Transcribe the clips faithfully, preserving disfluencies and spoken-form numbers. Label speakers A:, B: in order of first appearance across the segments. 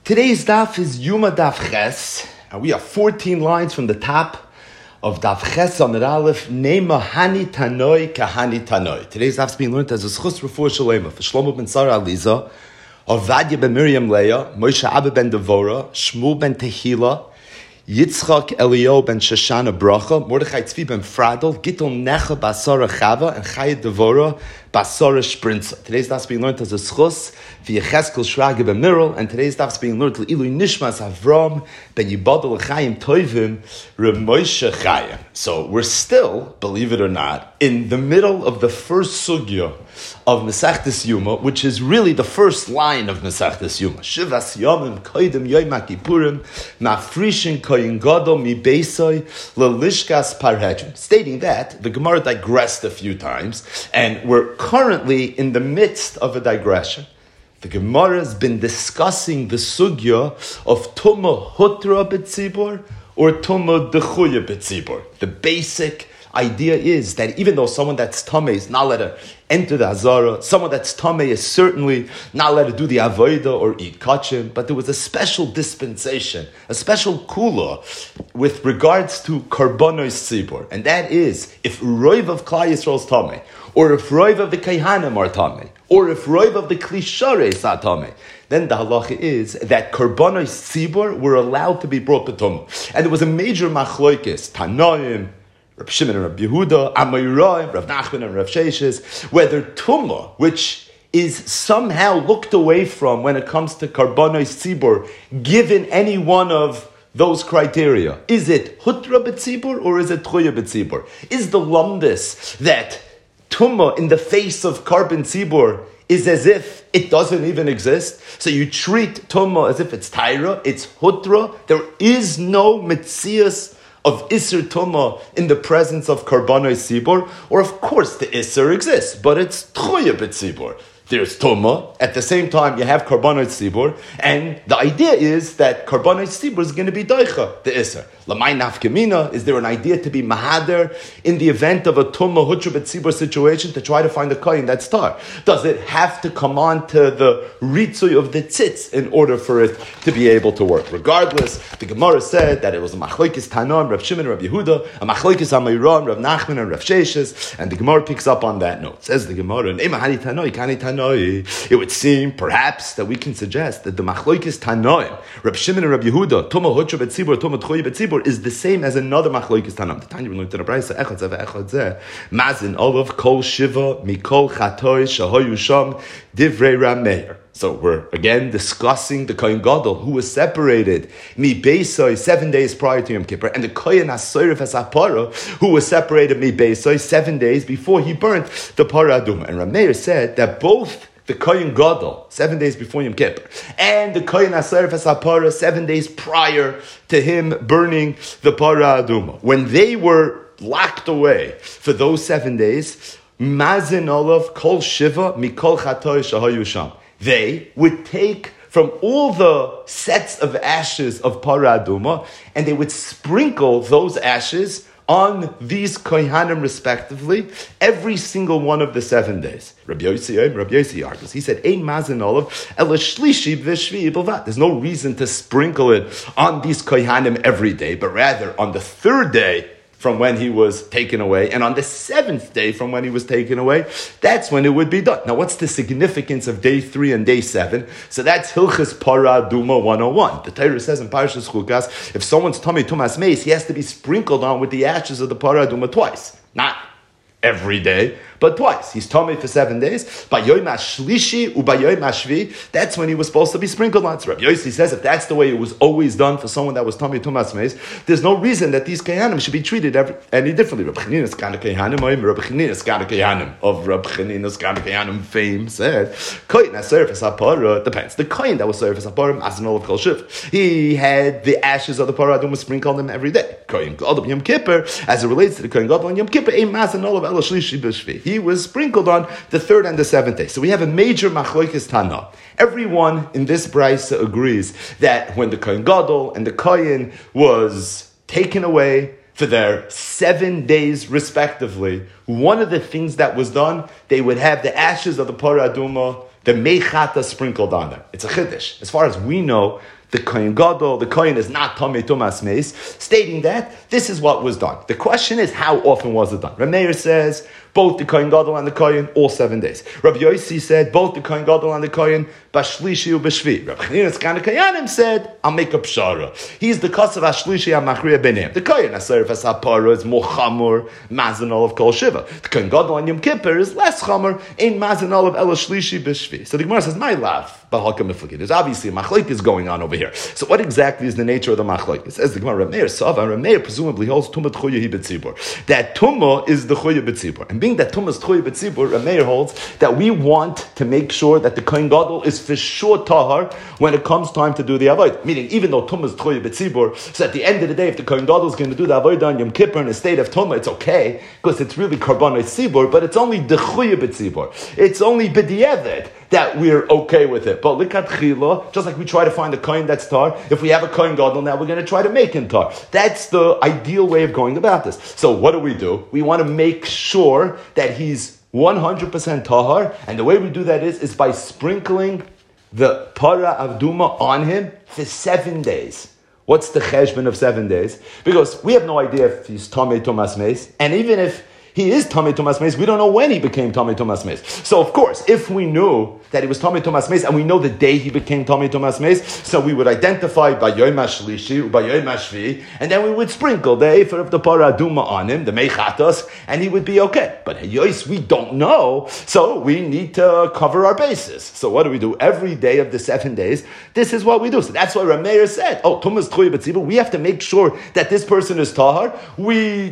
A: Today's daf is Yuma Daf Ches, and we are fourteen lines from the top of Daf Ches on the Aleph, Nema Hani Tanoi Kahani Tanoi. Today's daf is being learned as a Schus Refuah Shalema for Shlomo ben Sarah Aliza, Ovadia ben Miriam Leah, Moshe Abba ben Devora, Shmuel ben Tehila, Yitzchak Elio ben Shoshana Bracha, Mordechai Tzvi ben Fradel, Gittel Necha Basara Chava, and Chaya Devora Basara Sprinza. Today's daf is being learned as a Schus via Cheskel Shrage ben Mirel, and today's daf is being learned to Ilui Nishmas Avram ben Yibadel Chayim Toivim Remoshe Chayim. So we're still, believe it or not, in the middle of the first sugya of Mesechtes Yuma, which is really the first line of Mesechtes Yuma. Shivas Yomim Koidim Yom Kippurim Mafrishin Koyin Gadol Mi Beisoi Lelishkas Parhedrim. Stating that the Gemara digressed a few times, and we're currently in the midst of a digression. The Gemara has been discussing the sugya of Tuma Hutra B'tzibor or Tuma Dechuya B'tzibor. The basic idea is that even though someone that's Tameh is not allowed to enter the Hazara, someone that's Tameh is certainly not allowed to do the Avodah or eat Kachim, but there was a special dispensation, a special kula with regards to Karbonos Tzibor, and that is if Roiv of Klal Yisrael is Tameh, or if Roiv of the Kaihanim are Tameh, or if Roiv of the Klishare is not Tameh, then the halacha is that Karbonos Tzibor were allowed to be brought to Tumah. And there was a major machloikis, Tanoim, Rav Shimon and Rav Yehuda, Amorai, Rav Nachman and Rav Sheshes, whether Tumah, which is somehow looked away from when it comes to Karbonos Tzibor, given any one of those criteria, is it Hutra B'tzibor or is it Tchuya B'tzibor? Is the lumdis that Tumah in the face of Karban Tzibor is as if it doesn't even exist? So you treat Tumah as if it's Taira, it's Hutra. There is no Metzias of Isser Tumah in the presence of Karbonos Tzibor, or of course the Isser exists, but it's Tchuya B'tzibor. There's Tumah, at the same time you have Karbonos Tzibor, and the idea is that Karbonos Tzibor is going to be Doicha, the Isser. Lamai Nafkamina, is there an idea to be Mahader in the event of a Tumah Hutra B'tzibor situation to try to find a Kohen that's tar? Does it have to come on to the Ritzuy of the Tzitz in order for it to be able to work? Regardless, the Gemara said that it was a Machlokes Tanam, Rav Shimon, Rav Yehuda, a Machlokes Amoram, Rav Nachman, and Rav Sheshes, and the Gemara picks up on that note. Says the Gemara, Neima Hani Tanoi, Kani Tanoi. It would seem, perhaps, that we can suggest that the Machlokes Tanoim, Rav Shimon and Rav Yehuda, Tumah Hutra B'tzibor, Tumah Tchuya B'tzibor, is the same as another Machlokes Tanoim. The Tanya we learned in the Brayso, Echad Zeh ve'Echad Zeh, Mazin Olav Kol Shiva Mikol Chatoy Shahoyu Sham Divrei Rameir. So we're again discussing the Kohen Gadol who was separated mi Beisoi seven days prior to Yom Kippur, and the Kohen HaSoyref HaSapara who was separated mi Beisoi seven days before he burnt the Parah Aduma. And Rameir said that both the Kohen Gadol seven days before Yom Kippur and the Kohen HaSoyref HaSapara seven days prior to him burning the Parah Aduma, when they were locked away for those seven days, Mazin Olav Kol Shiva Mikol Chatoy Shahoyu Sham, they would take from all the sets of ashes of Parah Aduma, and they would sprinkle those ashes on these kohanim respectively, every single one of the seven days. Rabbi Yossi, Rabbi Yossi argues. He said, "Ein mazin olav ela shlishi v'shvi b'vat." There's no reason to sprinkle it on these kohanim every day, but rather on the third day from when he was taken away, and on the seventh day from when he was taken away, that's when it would be done. Now, what's the significance of day three and day seven? So that's Hilchas Parah Aduma one oh one. The Torah says in Parashas Chukas, if someone's tummy tumas meis, he has to be sprinkled on with the ashes of the Parah Aduma twice. Not every day, but twice. He's tummy for seven days. Bayoim HaShlishi u'bayoim HaShvi, that's when he was supposed to be sprinkled on. So Rabbi Yossi says if that's the way it was always done for someone that was tummy tumas meis, there's no reason that these Kehanim should be treated every, any differently. Rabbi Chanina's Kana Kehanim, Rabbi Chanina's Kana Kehanim of Rabbi Chanina's Kana Kehanim fame said, Koyin HaSoyref HaSapara, depends. The Koyin that was Soyref HaSapara, Asinol of Kol Shiv, he had the ashes of the Parah Aduma sprinkled on him every day. Koyin Gadol Yom Kippur, as it relates to the Koyin Gadol on Yom Kippur, Ein Masinol of Ela Shlishi B'Shvi. He was sprinkled on the third and the seventh day. So we have a major machlokes Tana. Everyone in this brayso agrees that when the Kohen Gadol and the Kohen was taken away for their seven days respectively, one of the things that was done, they would have the ashes of the Parah Aduma the meichata sprinkled on them. It's a chiddush. As far as we know, the Kohen Gadol, the Kohen is not Tomei Tumas Meis, stating that this is what was done. The question is, how often was it done? Reb Meir says, both the Kohen Gadol and the Kohen, all seven days. Rabbi Yossi said, both the Kohen Gadol and the Kohen, Bashlishi u Bashvi. Rabbi Chanina Tzkan Kayanim said, I'll make a pshara. He's the Kasav Ashlishi HaMachriya Beneim. The Kohen Aser V'Sapara is more chamor, Mazanol of Kol Shiva. The Kohen Gadol on Yom Kippur is less chamor, in Mazanol of El Shlishi Bashvi. So the Gemara says, my laugh, B'Hakam Miflaki. There's obviously a machlok is going on over here. So what exactly is the nature of the machlok? It says the Gemara, Reb Meir Sava, Reb Meir presumably holds Tumah Tchuya Hi B'Tzibur. That Tumah is the Chuya B'Tzibur. And being that Tumah is Tchuya B'Tzibur, Reb Meir holds that we want to make sure that the Kohen Gadol is for sure tahar when it comes time to do the avodah. Meaning, even though Tumah is Tchuya B'Tzibur, so at the end of the day, if the Kohen Gadol is going to do the avodah on Yom Kippur in a state of Tumah, it's okay, because it's really Karbanot Tzibur, but it's only the Chuya B'Tzibur. It's only B'di'evet that we're okay with it. But likat chila, just like we try to find a kohen that's tar, if we have a kohen gadol now, we're going to try to make him tar. That's the ideal way of going about this. So what do we do? We want to make sure that he's one hundred percent tahar, and the way we do that is, is by sprinkling the para avduma on him for seven days. What's the cheshbon of seven days? Because we have no idea if he's tamei tumas meis, and even if he is Tamei Tumas Meis, we don't know when he became Tamei Tumas Meis. So of course, if we knew that he was Tamei Tumas Meis, and we know the day he became Tamei Tumas Meis, so we would identify by Yom HaShlishi, by Yom HaShvi, and then we would sprinkle the Efer of the Paraduma on him, the Meichatos, and he would be okay. But Hayois, we don't know, so we need to cover our bases. So what do we do? Every day of the seven days, this is what we do. So that's why Reb Meir said, oh, Tumas Tchuya B'Tzibur, we have to make sure that this person is Tahar. We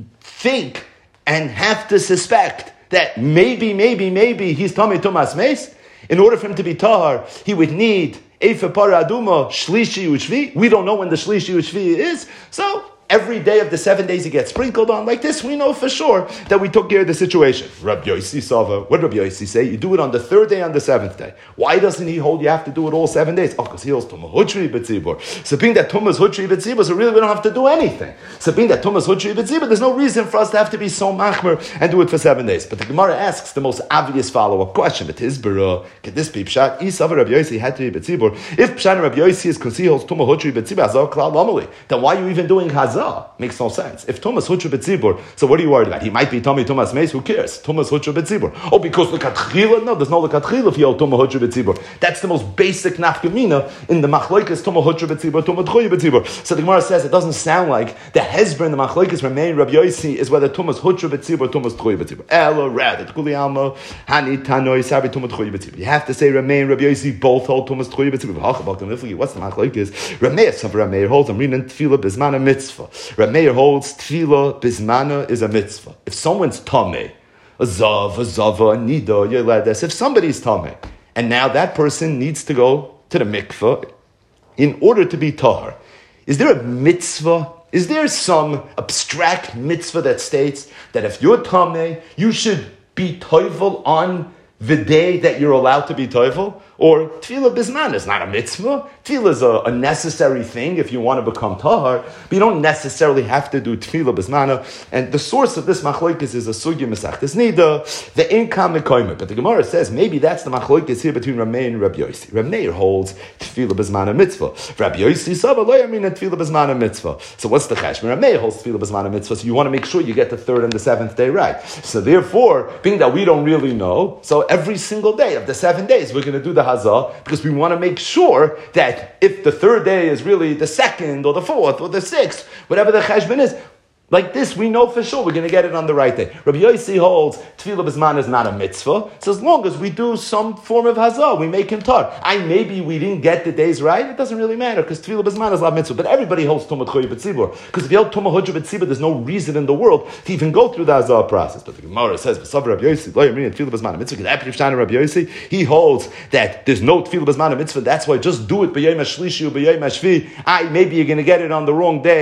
A: think and have to suspect that maybe, maybe, maybe he's Tamei Tumas Meis. In order for him to be Tahar, he would need Efer Para Aduma, Shlishi Ushvi. We don't know when the Shlishi Ushvi is. So every day of the seven days he gets sprinkled on like this, we know for sure that we took care of the situation. Rabbi Yossi Sava, what did Rabbi Yossi say? You do it on the third day, on the seventh day. Why doesn't he hold you have to do it all seven days? Oh, because he holds Tumah Hutri B'Tzibur. So being that Tumah Hutri B'Tzibur, so really we don't have to do anything. So being that Tumah Hutri B'Tzibur, there's no reason for us to have to be so machmer and do it for seven days. But the Gemara asks the most obvious follow-up question. But Hizbara, could this be Pshat? Isava Rabbi Yossi had to be B'Tzibur. If Pshat and Rabbi Yossi is because he holds Tumah Hutri B'Tzibur, Hazah Klal Lomali, then why are you even doing Hazah? Makes no sense. If Tumas Hutru B'Tzibur, so what are you worried about? He might be Tomei Tumas Meis, who cares? Tumas Hutru B'Tzibur. Oh, because Lekat Chila? No, there's no Lekat Chila if you hold Tumah Hutru B'Tzibur. That's the most basic nafkamina in the Machlokes Tumah Hutru B'Tzibur, Tumah Tchuya B'Tzibur. So the Gemara says it doesn't sound like the Hezber in the Machlokes Remain Rabbi Yossi is whether Tumas Hutru B'Tzibur, Tumas Tchuya B'Tzibur. Ella rather, Tkuli Alma, Hani Tanoi Sabi Tumah Tchuya B'Tzibur. You have to say Remain Rabbi Yossi both hold Tumas Tchuya B'Tzibur. What's the Machlokes? Rameir Sav Rameir holds Amrinan Tefillah Bizmana Mitzvah. Rameir holds Tefillah Bismana is a mitzvah. If someone's tamei, a zav, a zava, a nida, yeledes, if somebody's tamei, and now that person needs to go to the mikveh in order to be tahar, is there a mitzvah? Is there some abstract mitzvah that states that if you're tamei, you should be toivel on the day that you're allowed to be toivel? Or tefillah bisman is not a mitzvah. Tefillah is a, a necessary thing if you want to become tahar, but you don't necessarily have to do tefillah bismana. And the source of this machlokes is a sugya mesachtes nida, the income mekoyme. But the Gemara says maybe that's the machlokes here between Rameh and Rabbi Yossi. Rameh holds tefillah bismana mitzvah. Rabbi Yossi saba lo yamin tefillah bismana mitzvah. So what's the cheshbon? Rameh holds tefillah bismana mitzvah. So you want to make sure you get the third and the seventh day right. So therefore, being that we don't really know, so every single day of the seven days we're going to do the hazah, because we want to make sure that if the third day is really the second or the fourth or the sixth, whatever the cheshbon is, like this, we know for sure we're going to get it on the right day. Rabbi Yossi holds tefillah bisman is not a mitzvah. So as long as we do some form of hazah, we make him tar. I maybe we didn't get the days right. It doesn't really matter because tefillah bisman is not mitzvah. But everybody holds tumah tchuya b'tzibur, because if you hold tumah tchuya b'tzibur, there's no reason in the world to even go through the hazah process. But the Gemara says, "V'sav Rabbi Yossi lo yamin tefillah bisman mitzvah." Because Rabbi Yossi, he holds that there's no tefillah bisman mitzvah. That's why just do it b'yom hashlishi or b'yom hashvi. I maybe you're going to get it on the wrong day.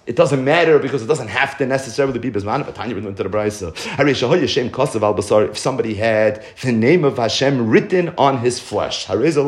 A: it doesn't matter because it doesn't have to necessarily be Bismana, but Tanya went into the Brisa. If somebody had the name of Hashem written on his flesh, he has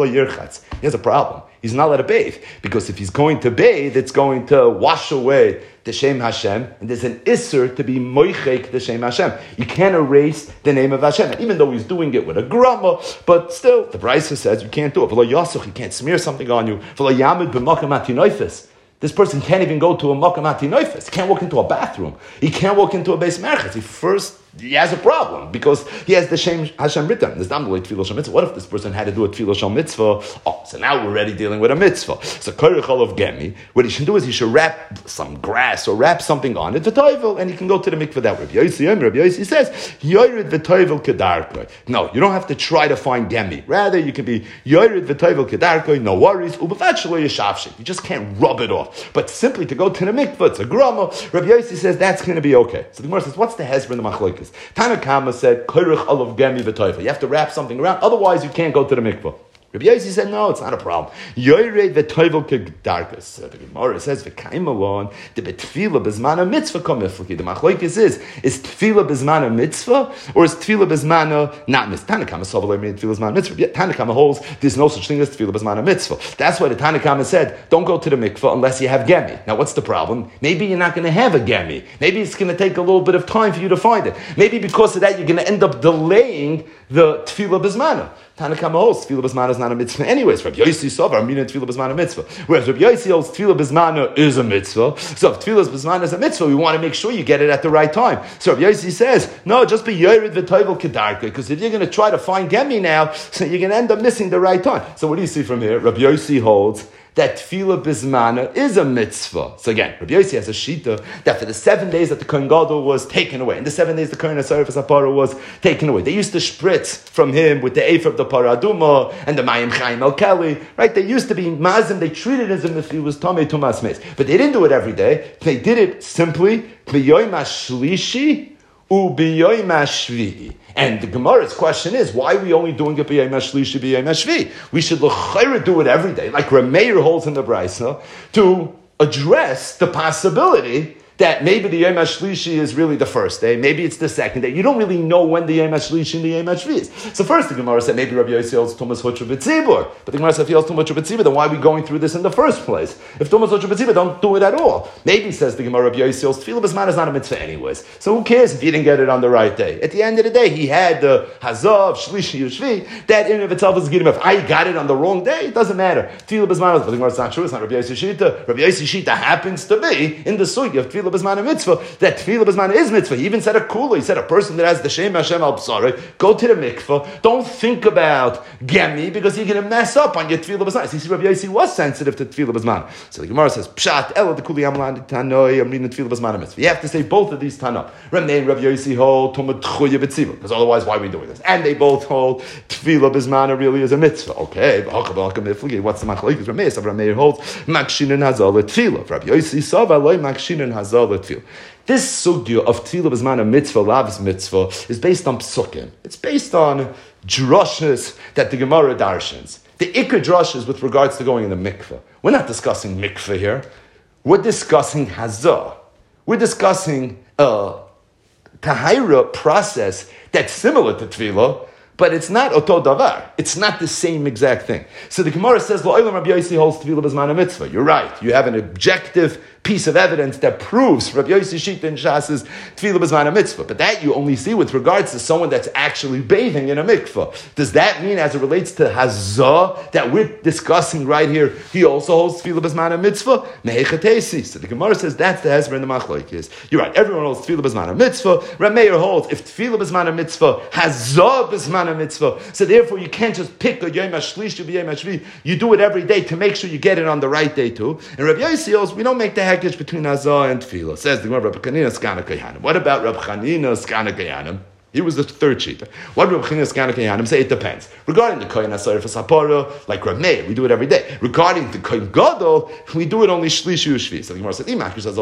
A: a problem. He's not allowed to bathe, because if he's going to bathe, it's going to wash away the Shem Hashem, and there's an Isser to be moichek the Shem Hashem. You can't erase the name of Hashem, and even though he's doing it with a grama, but still, the Brisa says you can't do it. V'lo yasuch, you can't smear something on you. V'lo yamid b'makam atinoifis. This person can't even go to a makam atinoifis. He can't walk into a bathroom. He can't walk into a base merchez. He first he has a problem because he has the Shem Hashem written. There's not like tefillah shel mitzvah. What if this person had to do a tefillah shel mitzvah? Oh, so now we're already dealing with a mitzvah. So koirechol of gemi, what he should do is he should wrap some grass or wrap something on it, v'toivel, and he can go to the mikveh that way. Rabbi Yossi, Rabbi Yossi says, yored v'toivel kedarkoi. No, you don't have to try to find gemi. Rather, you can be yored v'toivel kedarkoi, no worries, u'b'vat shelo yeshavshik. You just can't rub it off. But simply to go to the mikveh, it's a grama. Rabbi Yossi says that's going to be okay. So the Gemara says, what's the hezbollah in the machlokes? Tanakama said, koirech olav gemi v'toivel. You have to wrap something around, otherwise you can't go to the mikveh. Rabbi Yossi said, no, it's not a problem. Yored v'toivel kedarkas. The Gemara says, v'kaimalon, the betfila bezmana mitzvah komifliki. The machlokes is, is tefila bezmana mitzvah, or is tefila bezmana not mitzvah? Tanakama sovelay made tefila bezmana mitzvah. Yet Tanakama holds there's no such thing as tefila bezmana mitzvah. That's why the Tanakama said, don't go to the mikvah unless you have gemi. Now, what's the problem? Maybe you're not going to have a gemi. Maybe it's going to take a little bit of time for you to find it. Maybe because of that, you're going to end up delaying the tefila bezmana. Tanakama holds tefila bezmana is not a mitzvah anyways. Rabbi Yossi Sovar, Mina tefila bezmana mitzvah. Whereas Rabbi Yossi holds tefila bezmana is a mitzvah. So if tefila bezmana is a mitzvah, we want to make sure you get it at the right time. So Rabbi Yossi says, no, just be yored v'toivel kedarka, because if you're going to try to find gemi now, so you're going to end up missing the right time. So what do you see from here? Rabbi Yossi holds that tefillah bismana is a mitzvah. So again, Rabbi Yossi has a shita that for the seven days that the Kohen Gadol was taken away, and the seven days the Kohen Asarif Sapara was taken away, they used to spritz from him with the Ephah of the Paraduma and the Mayim Chaim El Keli, right? They used to be mazim, they treated it as if he was Tomei Tumas Meis. But they didn't do it every day. They did it simply b'yoyim hashlishi u'b'yoyim hashvi'i. And the Gemara's question is, why are we only doing it b'yayim hashlishi, b'yayim hashvi? We should l'chayra do it every day, like Rameir holds in the Brisa, to address the possibility that maybe the Yom HaShlishi is really the first day, maybe it's the second day. You don't really know when the Yom HaShlishi and the Yom HaShvi is. So first the Gemara said, maybe Rabbi Yossi holds Tumas Hutra B'tzibur. But the Gemara said, if he holds Tumas Hutra B'tzibur, then why are we going through this in the first place? If Tumas Hutra B'tzibur, don't do it at all. Maybe, says the Gemara, Rabbi Yossi holds Tefillah B'zman is not a mitzvah anyways. So who cares if he didn't get it on the right day? At the end of the day, he had the Hazav, Shlishi, Yushvi. That in and of itself is getting him. If I got it on the wrong day, it doesn't matter. Tefillah B'zman is, but the Gemara is not true. It's not Rabbi Yossi Shita. Rabbi Yossi Shita happens to be in the sugi of Tefillah B'zman and mitzvah. That tefillah b'zman is mitzvah. He even said a kula. He said a person that has the Shem Hashem al B'sarei, go to the mikvah. Don't think about gemi because you're going to mess up on your tefillah b'zman. So you see, Rabbi Yossi was sensitive to tefillah b'zman. So the Gemara says, Pshat ela the kuli amlan tanoi. I'm reading the tefillah b'zman mitzvah. You have to say both of these tanah. Ramnei and Rabbi Yossi hold tumah tchuya b'tziva, because otherwise, why are we doing this? And they both hold tefillah b'zman really is a mitzvah. Okay, what's the machlokes? Ramnei so Ramnei holds makshinan hazal tefillah. Rabbi Yossi saw v'aloi makshinan hazal tefillah. This sugya of tefillah b'zman mitzvah, lav's mitzvah, is based on psukim. It's based on drushes that the Gemara darshans. The ikar drushes with regards to going in the mikveh. We're not discussing mikveh here. We're discussing hazah. We're discussing a tahira process that's similar to tefillah, but it's not oto davar. It's not the same exact thing. So the Gemara says, Lo Olam Rabbi Yossi holds tefillah b'zman mitzvah. You're right. You have an objective piece of evidence that proves Rabbi Yossi Shita and Shas's tefillah b'zman mitzvah. But that you only see with regards to someone that's actually bathing in a mikvah. Does that mean, as it relates to hazah that we're discussing right here, he also holds tefillah b'zman mitzvah? Mehechatesi. So the Gemara says that's the hezbollah in the machlokes. You're right. Everyone holds tefillah b'zman mitzvah. Rameir holds if tefillah b'zman mitzvah, hazah b'zman mitzvah. So therefore, you can't just pick a yom hashlish to be yom hashvi. You do it every day to make sure you get it on the right day too. And Rabbi Yossi holds we don't make the between Hazah and Tefillah. Says the Gemara, Rabbi Chanina Skana Kayanim. What about Rabbi Chanina Skana Kayanim? Here was the third sheet. What Reb Chanina Skana Kehanim say? It depends. Regarding the Kohen HaSoref HaSapara, like Reb Meir, we do it every day. Regarding the Kohen Gadol, we do it only Shlishi Ushvi. So the Gemara said,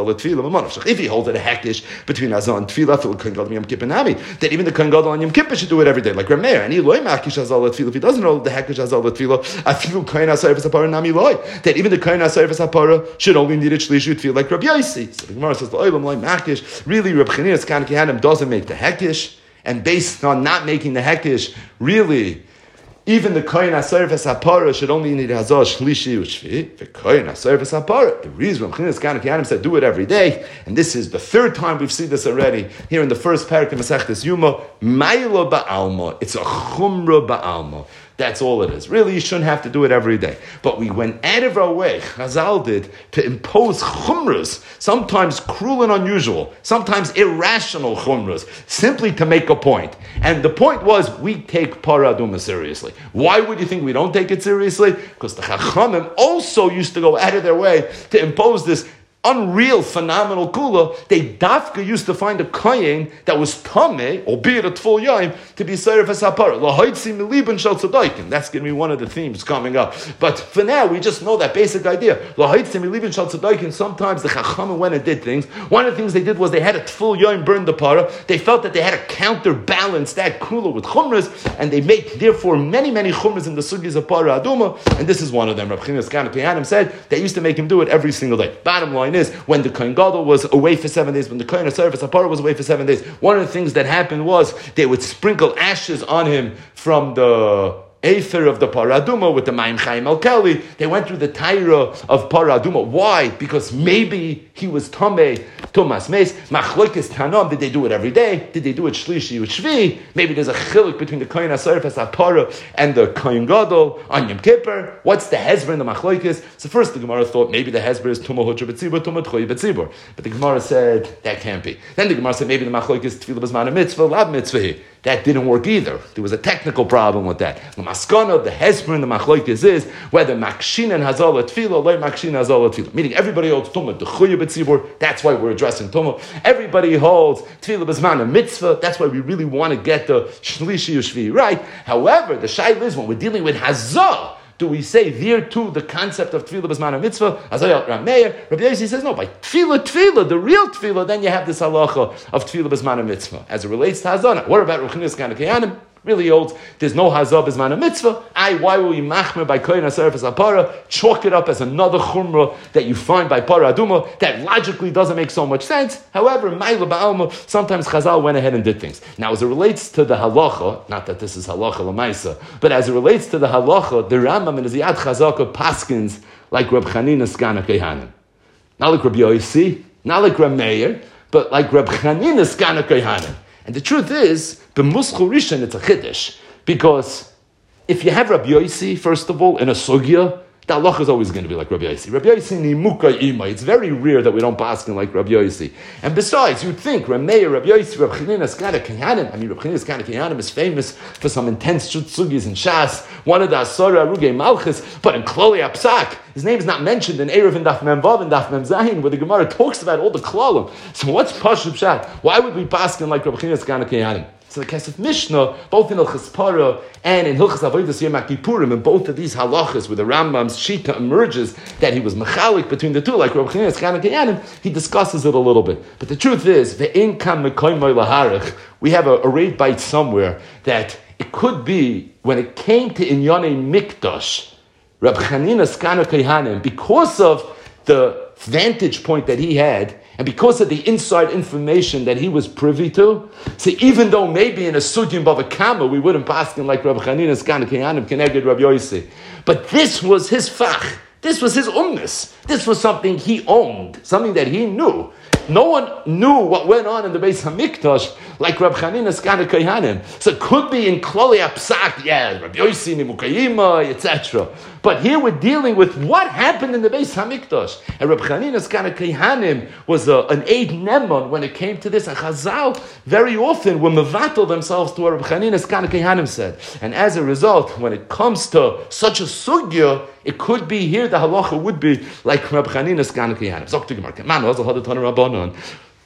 A: if he holds it a hekish between Azal and Tefillah, for Kohen Gadol and Yom Kippur Nami, that even the Kohen Gadol and Yom Kippur should do it every day, like Reb Meir. And he loy makish Azal Tefillah. If he doesn't hold the hekish Azal Tefillah, I feel Kohen HaSoref HaSapara Nami loy. That even the Kohen HaSoref HaSapara should only need it Shlishi Tefillah, like Reb Yosi. So the Gemara says, loy makish. Really, Reb Chanina Skana Kehanim doesn't make the hekish. And based on not making the hekish, really, even the Kohen HaSoref HaSapara should only need Hazal Shlishi Ushvi. The Kohen HaSoref HaSapara. The reason Reb Chanina Skana Kehanim said do it every day, and this is the third time we've seen this already here in the first parak of Masechtas Yuma. Ma'ila ba'alma. It's a chumra ba'alma. That's all it is. Really, you shouldn't have to do it every day. But we went out of our way, Chazal did, to impose chumras, sometimes cruel and unusual, sometimes irrational chumras, simply to make a point. And the point was, we take Parah Aduma seriously. Why would you think we don't take it seriously? Because the Chachamim also used to go out of their way to impose this unreal, phenomenal kula. They dafka used to find a kohen that was tameh, albeit a full yaim, to be serif as hapara. Lahaitzi miliban shel tzadaykin. That's going to be one of the themes coming up. But for now, we just know that basic idea. Lahaitzi miliban shel tzadaykin. Sometimes the chachamim went and did things. One of the things they did was they had a full yaim burn the para. They felt that they had to counterbalance that kula with chumras, and they made therefore many, many chumras in the sugis of para aduma. And this is one of them. Reb Chanina Skana Kehanim said they used to make him do it every single day. Bottom line is, when the Kohen Gadol was away for seven days, when the Kohen HaSoref HaSapara was away for seven days, one of the things that happened was they would sprinkle ashes on him from the Aether of the Paraduma with the Mayim Chaim Al-Kali. They went through the Taira of Paraduma. Why? Because maybe he was Tomei, Tumas Meis. Machlokes Tanam, did they do it every day? Did they do it Shlishi Ushvi? Maybe there's a chiluk between the Kohen HaSoref HaSapara and the Kohen Gadol on Yom Kippur. What's the Hezber in the Machlokes? So first the Gemara thought maybe the Hezber is Tumah Hudra B'tzibur, Tumah Tchoy B'tzibur. But the Gemara said that can't be. Then the Gemara said maybe the Machlokes Tefillah B'zman Mitzvah, Lab Mitzvah. That didn't work either. There was a technical problem with that. The maskana, the hesper, and the machlokes is whether makshin and hazal tefillah or makshin hazal tefillah. Meaning everybody holds tumah dechuya b'tzibur. That's why we're addressing tumah. Everybody holds tefillah b'zman a mitzvah. That's why we really want to get the shlishi ushvi right. However, the shaila is when we're dealing with hazal, do we say there too the concept of tefillah b'zman mitzvah? Azayel Rameir, Rabbi Yosi says no. By tefillah, tefillah, the real tefillah, then you have this halacha of tefillah b'zman mitzvah as it relates to hazana. What about Reb Chanina Skana Kehanim? Really holds there's no hazah b'zman mitzvah. I why will you machmer by kohen HaSoref HaSapara? Chalk it up as another chumrah that you find by para aduma that logically doesn't make so much sense. However, ma'ila ba'alma, sometimes Chazal went ahead and did things. Now, as it relates to the halacha, not that this is halacha l'maisa, but as it relates to the halacha, the Rambam in Ziyad Chazaka paskins like Reb Chanina Skana Kehanim, not like Reb Yosi, not like Reb Meir, but like Reb Chanina Skana Kehanim. And the truth is, b'muschul rishon, it's a chiddush. Because if you have Rabbi Yosi, first of all, in a sugya, the halacha is always going to be like Rabbi Yosi. Rabbi Yosi nimuka ima. It's very rare that we don't pass him like Rabbi Yosi. And besides, you'd think, Rabbi Meir, Rabbi Yosi, Rabbi Chanina Skana Kehanim, I mean, Rabbi Chanina Skana Kehanim is famous for some intense sugis in Shas, one of the Asora Arugei Malchus, but in Kloli Apsak, his name is not mentioned in Erev and Daf Mem Vav and Daf Mem Zayin, where the Gemara talks about all the Klolim. So what's Pashup Shat? Why would we pass him like Rabbi Chanina Skana Kehanim? So the Kesef Mishnah, both in Hilchas Parah and in Hilchas Avodas Yom Kippurim, in both of these halachas, where the Rambam's shita emerges that he was mechalik between the two, like Rabbi Chanina Skana Kehanim, he discusses it a little bit. But the truth is, ve'in kam mekoymoy laharich, we have a, a raid bite somewhere that it could be when it came to Inyanei Mikdash, Rabbi Chanina Skana Kehanim, because of the vantage point that he had, and because of the inside information that he was privy to, so even though maybe in a Sudyim Bava Kama we wouldn't pass him like Rabbi Chanina Skana Kehanim Keneged Rabbi Yosi, but this was his fach, this was his umnus, this was something he owned, something that he knew. No one knew what went on in the Beis Hamikdash like Rabbi Chanina Skana Kehanim. So it could be in Kloli Apsak, yeah, Rabbi Yosi Nimukayima, et cetera. But here we're dealing with what happened in the Beis Hamikdash. And Rabbi Chanina Skana Kehanim was a, an Eid Neman when it came to this. And Chazal very often will mevatel themselves to what Rabbi Chanina Skana Kehanim said. And as a result, when it comes to such a sugya, it could be here, the halacha would be like Rabbi Chanina Skana Kehanim.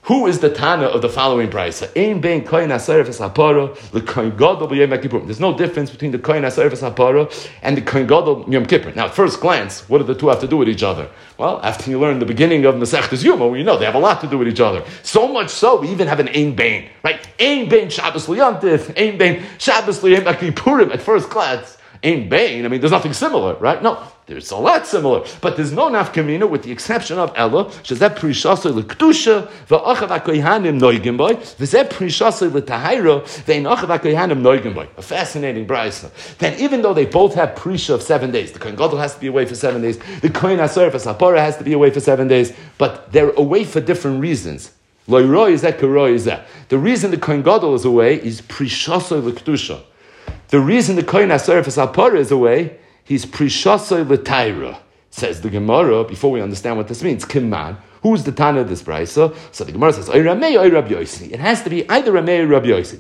B: Who is the Tana of the following brisa? Ein bein kohen haseref es hapara lekohen gadol b'yom kippurim. There's no difference between the kohen haseref es hapara and the kohen gadol yom kippur. Now, at first glance, what do the two have to do with each other? Well, after you learn the beginning of Masechtas Yuma, well, you know they have a lot to do with each other. So much so, we even have an ein bein, right? Ein bein Shabbos liyantif, ein bein Shabbos liyom kippurim. At first glance, ein bein. I mean, there's nothing similar, right? No. There's a lot similar, but there's no nafkamina with the exception of Ella, shezeh prishasei lekdusha ve'achav hakohanim noigim boy, v'zeh prishasei letahira ve'achav hakohanim noigim boy. A fascinating brayso. That even though they both have prisha of seven days, the kohen gadol has to be away for seven days, the kohen haseref hapara has to be away for seven days, but they're away for different reasons. Loiroi is that, karoi is that. The reason the kohen gadol is away is prishasei lekdusha. The reason the kohen haseref hapara is away, he's prishasei l'taira, says the Gemara, before we understand what this means. Kiman, who's the Tana of this brayso? So the Gemara says, Oy Ramei, Oy Rabbi Yosi. It has to be either Ramei or Rabbi Yosi.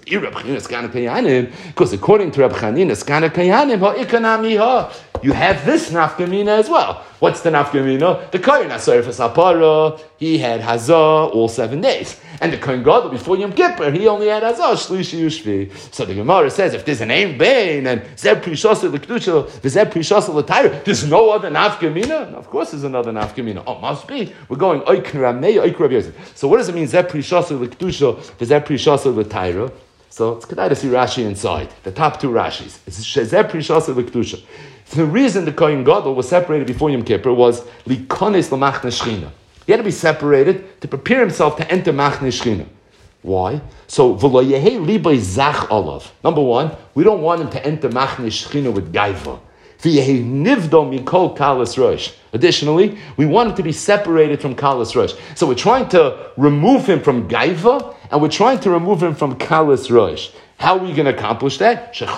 B: Because according to Rabbi Chanina, Skana Kayanim, ha'ikana ha. You have this nafkamina as well. What's the nafkamina? The kohen haseref hapara, he had hazah all seven days. And the kohen gadol before Yom Kippur, he only had hazah shlishi ushvi. So the Gemara says, if there's an ein bein and zeb prishasa l'kedusha, v'zeb prishasa l'tayra, there's no other nafkamina? No, of course there's another nafkamina. Oh, must be. We're going oik ramei, oik Rabbi Yosef. So what does it mean? Zeb prishasa l'kedusha, v'zeb prishasa l'tayra. So it's kedai to see Rashi inside. The top two Rashis. It's zeb prishasa l'kedusha. The reason the Kohen Gadol was separated before Yom Kippur was likones l'machne shchina. He had to be separated to prepare himself to enter machne shchina. Why? So v'lo yehei libay zach olav. Number one, we don't want him to enter machne shchina with gaiva. V'yehei nivdo mikol kalas rosh. Additionally, we want him to be separated from kalas rosh. So we're trying to remove him from gaiva, and we're trying to remove him from kalas rosh. How are we going to accomplish that? If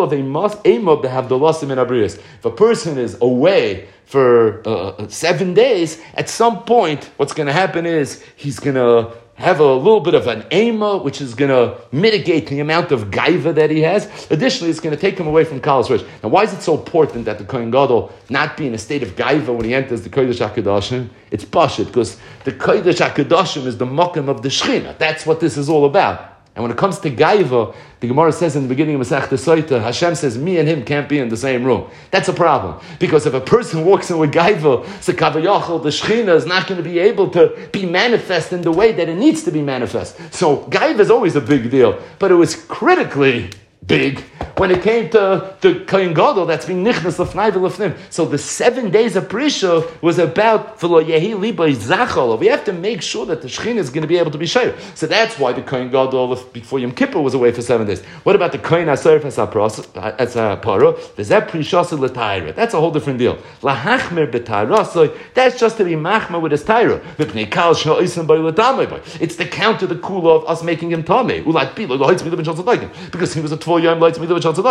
B: a person is away for uh, seven days, at some point, what's going to happen is he's going to have a little bit of an ema, which is going to mitigate the amount of gaiva that he has. Additionally, it's going to take him away from Kalas Rosh. Now, why is it so important that the Kohen Gadol not be in a state of gaiva when he enters the Kodesh HaKadoshim? It's pashut, because the Kodesh HaKadoshim is the mokum of the Shechina. That's what this is all about. And when it comes to gaiva, the Gemara says in the beginning of Masechta Soita, Hashem says, me and him can't be in the same room. That's a problem. Because if a person walks in with gaiva, so Kavayachal, the Shechina, is not going to be able to be manifest in the way that it needs to be manifest. So gaiva is always a big deal. But it was critically big when it came to the Kohen Gadol that's being nichnas l'fnai v'l'fnim. So the seven days of Prisha was about v'lo yehi libay zachol. We have to make sure that the Shechina is going to be able to be shayer. So that's why the Kohen Gadol before Yom Kippur was away for seven days. What about the Kohen haseref hapara? V'zeh prishasa l'tayra. That's a whole different deal. Lahachmer b'tayra. That's just to be machmer with his tayra. V'pnei kal shno isim by l'tamei by. It's the counter the kula of us making him tamei. Ulat bi lo loitz mi l'bin shalzadayim. Because he was a tvol yom loitz mi l'bin shalzadayim.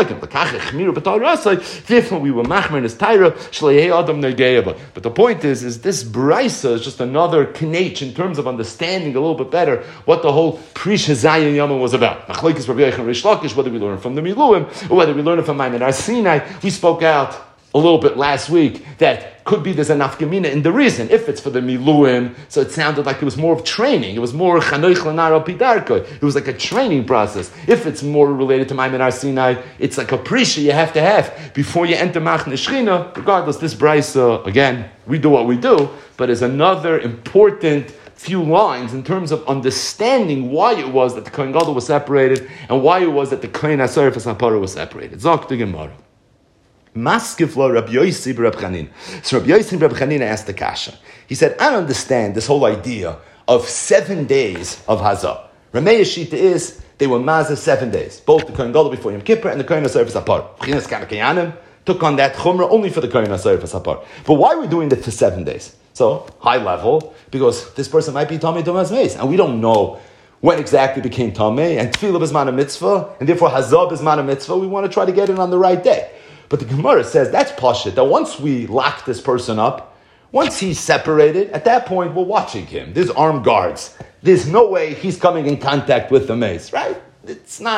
B: Therefore, we were machmer in his taira. But the point is, is this brisa is just another knech in terms of understanding a little bit better what the whole Prisha Zayin Yama was about. Whether we learn it from the Miluim or whether we learn it from Maimon Sinai, we spoke out a little bit last week that could be there's a nafkamina in the reason. If it's for the miluim, so it sounded like it was more of training. It was more chanoich l'naro pidarko. It was like a training process. If it's more related to Maimon Har Sinai, it's like a prisha you have to have before you enter machne shchina. Regardless, this brisa, again, we do what we do, but is another important few lines in terms of understanding why it was that the Kohen Gadol was separated and why it was that the Kohen haseref hapara was separated. Zok the Gemara. Maskiflo Rabbi Yossi Rabbi Chanina. So Rabbi Yossi Rabbi Chanina asked the kasha. He said, I don't understand this whole idea of seven days of Hazah. Ramei Shita is, they were mazah seven days. Both the Kohen Gadol before Yom Kippur and the Kohen haseref hapara. Chinas Kana Kayanim took on that chumrah only for the Kohen haseref hapara. But why are we doing that for seven days? So, high level, because this person might be Tamei Tomas Meis, and we don't know when exactly became Tamei, and Tefillah is mana mitzvah, and therefore Hazah is mana mitzvah. We want to try to get it on the right day. But the Gemara says that's pashut, that once we lock this person up, once he's separated, at that point we're watching him. There's armed guards. There's no way he's coming in contact with the mace, right? It's not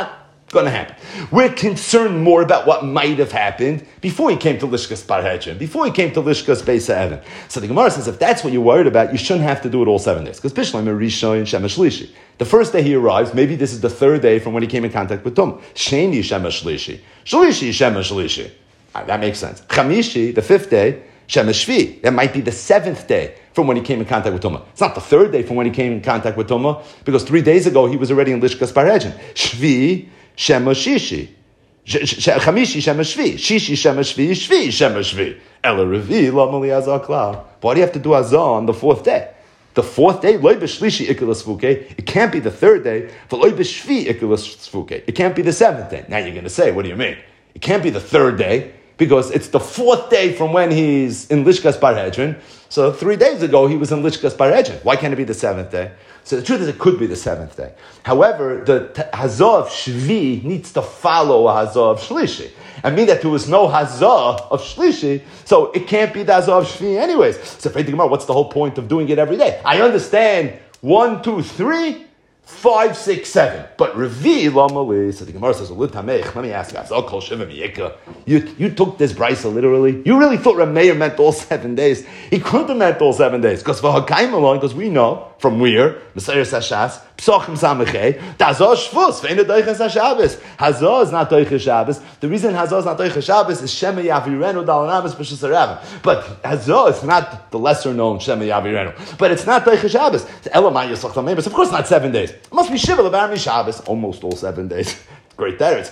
A: going to happen. We're concerned more about what might have happened before he came to Lishkas Parhedrin, before he came to Lishkas Beis Ha'evan. So the Gemara says, if that's what you're worried about, you shouldn't have to do it all seven days. Because Bishlam Rishon Shemesh Shlishi. The first day he arrives, maybe this is the third day from when he came in contact with Tum. Sheni Shemesh Shlishi. Shlishi Shemesh Shlishi. That makes sense. Chamishi, the fifth day, Shemesh Shvi. That might be the seventh day from when he came in contact with Tumah. It's not the third day from when he came in contact with Tumah, because three days ago he was already in Lishkas Parhedrin. Shvi Shemesh Shishi. Chamishi Shemesh Shvi. Shishi Shemesh Shvi. Shvi Shemesh Shvi. Ela Revi Lo Mali Azah Kla. Why do you have to do Azah on the fourth day? The fourth day, loy b'shlishi ikulas fuke. It can't be the third day. For loy b'shvi ikulas fuke. It can't be the seventh day. Now you're going to say, what do you mean? It can't be the third day, because it's the fourth day from when he's in Lishkas Parhedrin. So three days ago, he was in Lishkas Parhedrin. Why can't it be the seventh day? So the truth is, it could be the seventh day. However, the Hazah of Shvi needs to follow a Hazah of Shlishi. I mean that there was no Hazah of Shlishi, so it can't be the Hazah of Shvi anyways. So what's the whole point of doing it every day? I understand one, two, three, five, six, seven. But Revi Lamali, so the Gemara says, let me ask you, you, you took this brisa literally? You really thought Rameir meant all seven days? He couldn't have meant all seven days, because for Hakaim alone, because we know from where, Messiah Sashas, Psochim Samachei, Hazah Shvus, Ve'ena Doiches HaShabbos. Hazah is not Doiches Shabbos. The reason Hazah is not Doiches Shabbos is Shema Yavirenu Dalanamis B'Shus HaRavim. But Hazah is not the lesser known Shema Yavirenu. But it's not Doiches Shabbos. It's Elamai Yisach Tamei, of course not seven days. It must be Shiva Levar Shabbos, almost all seven days. Great teretz.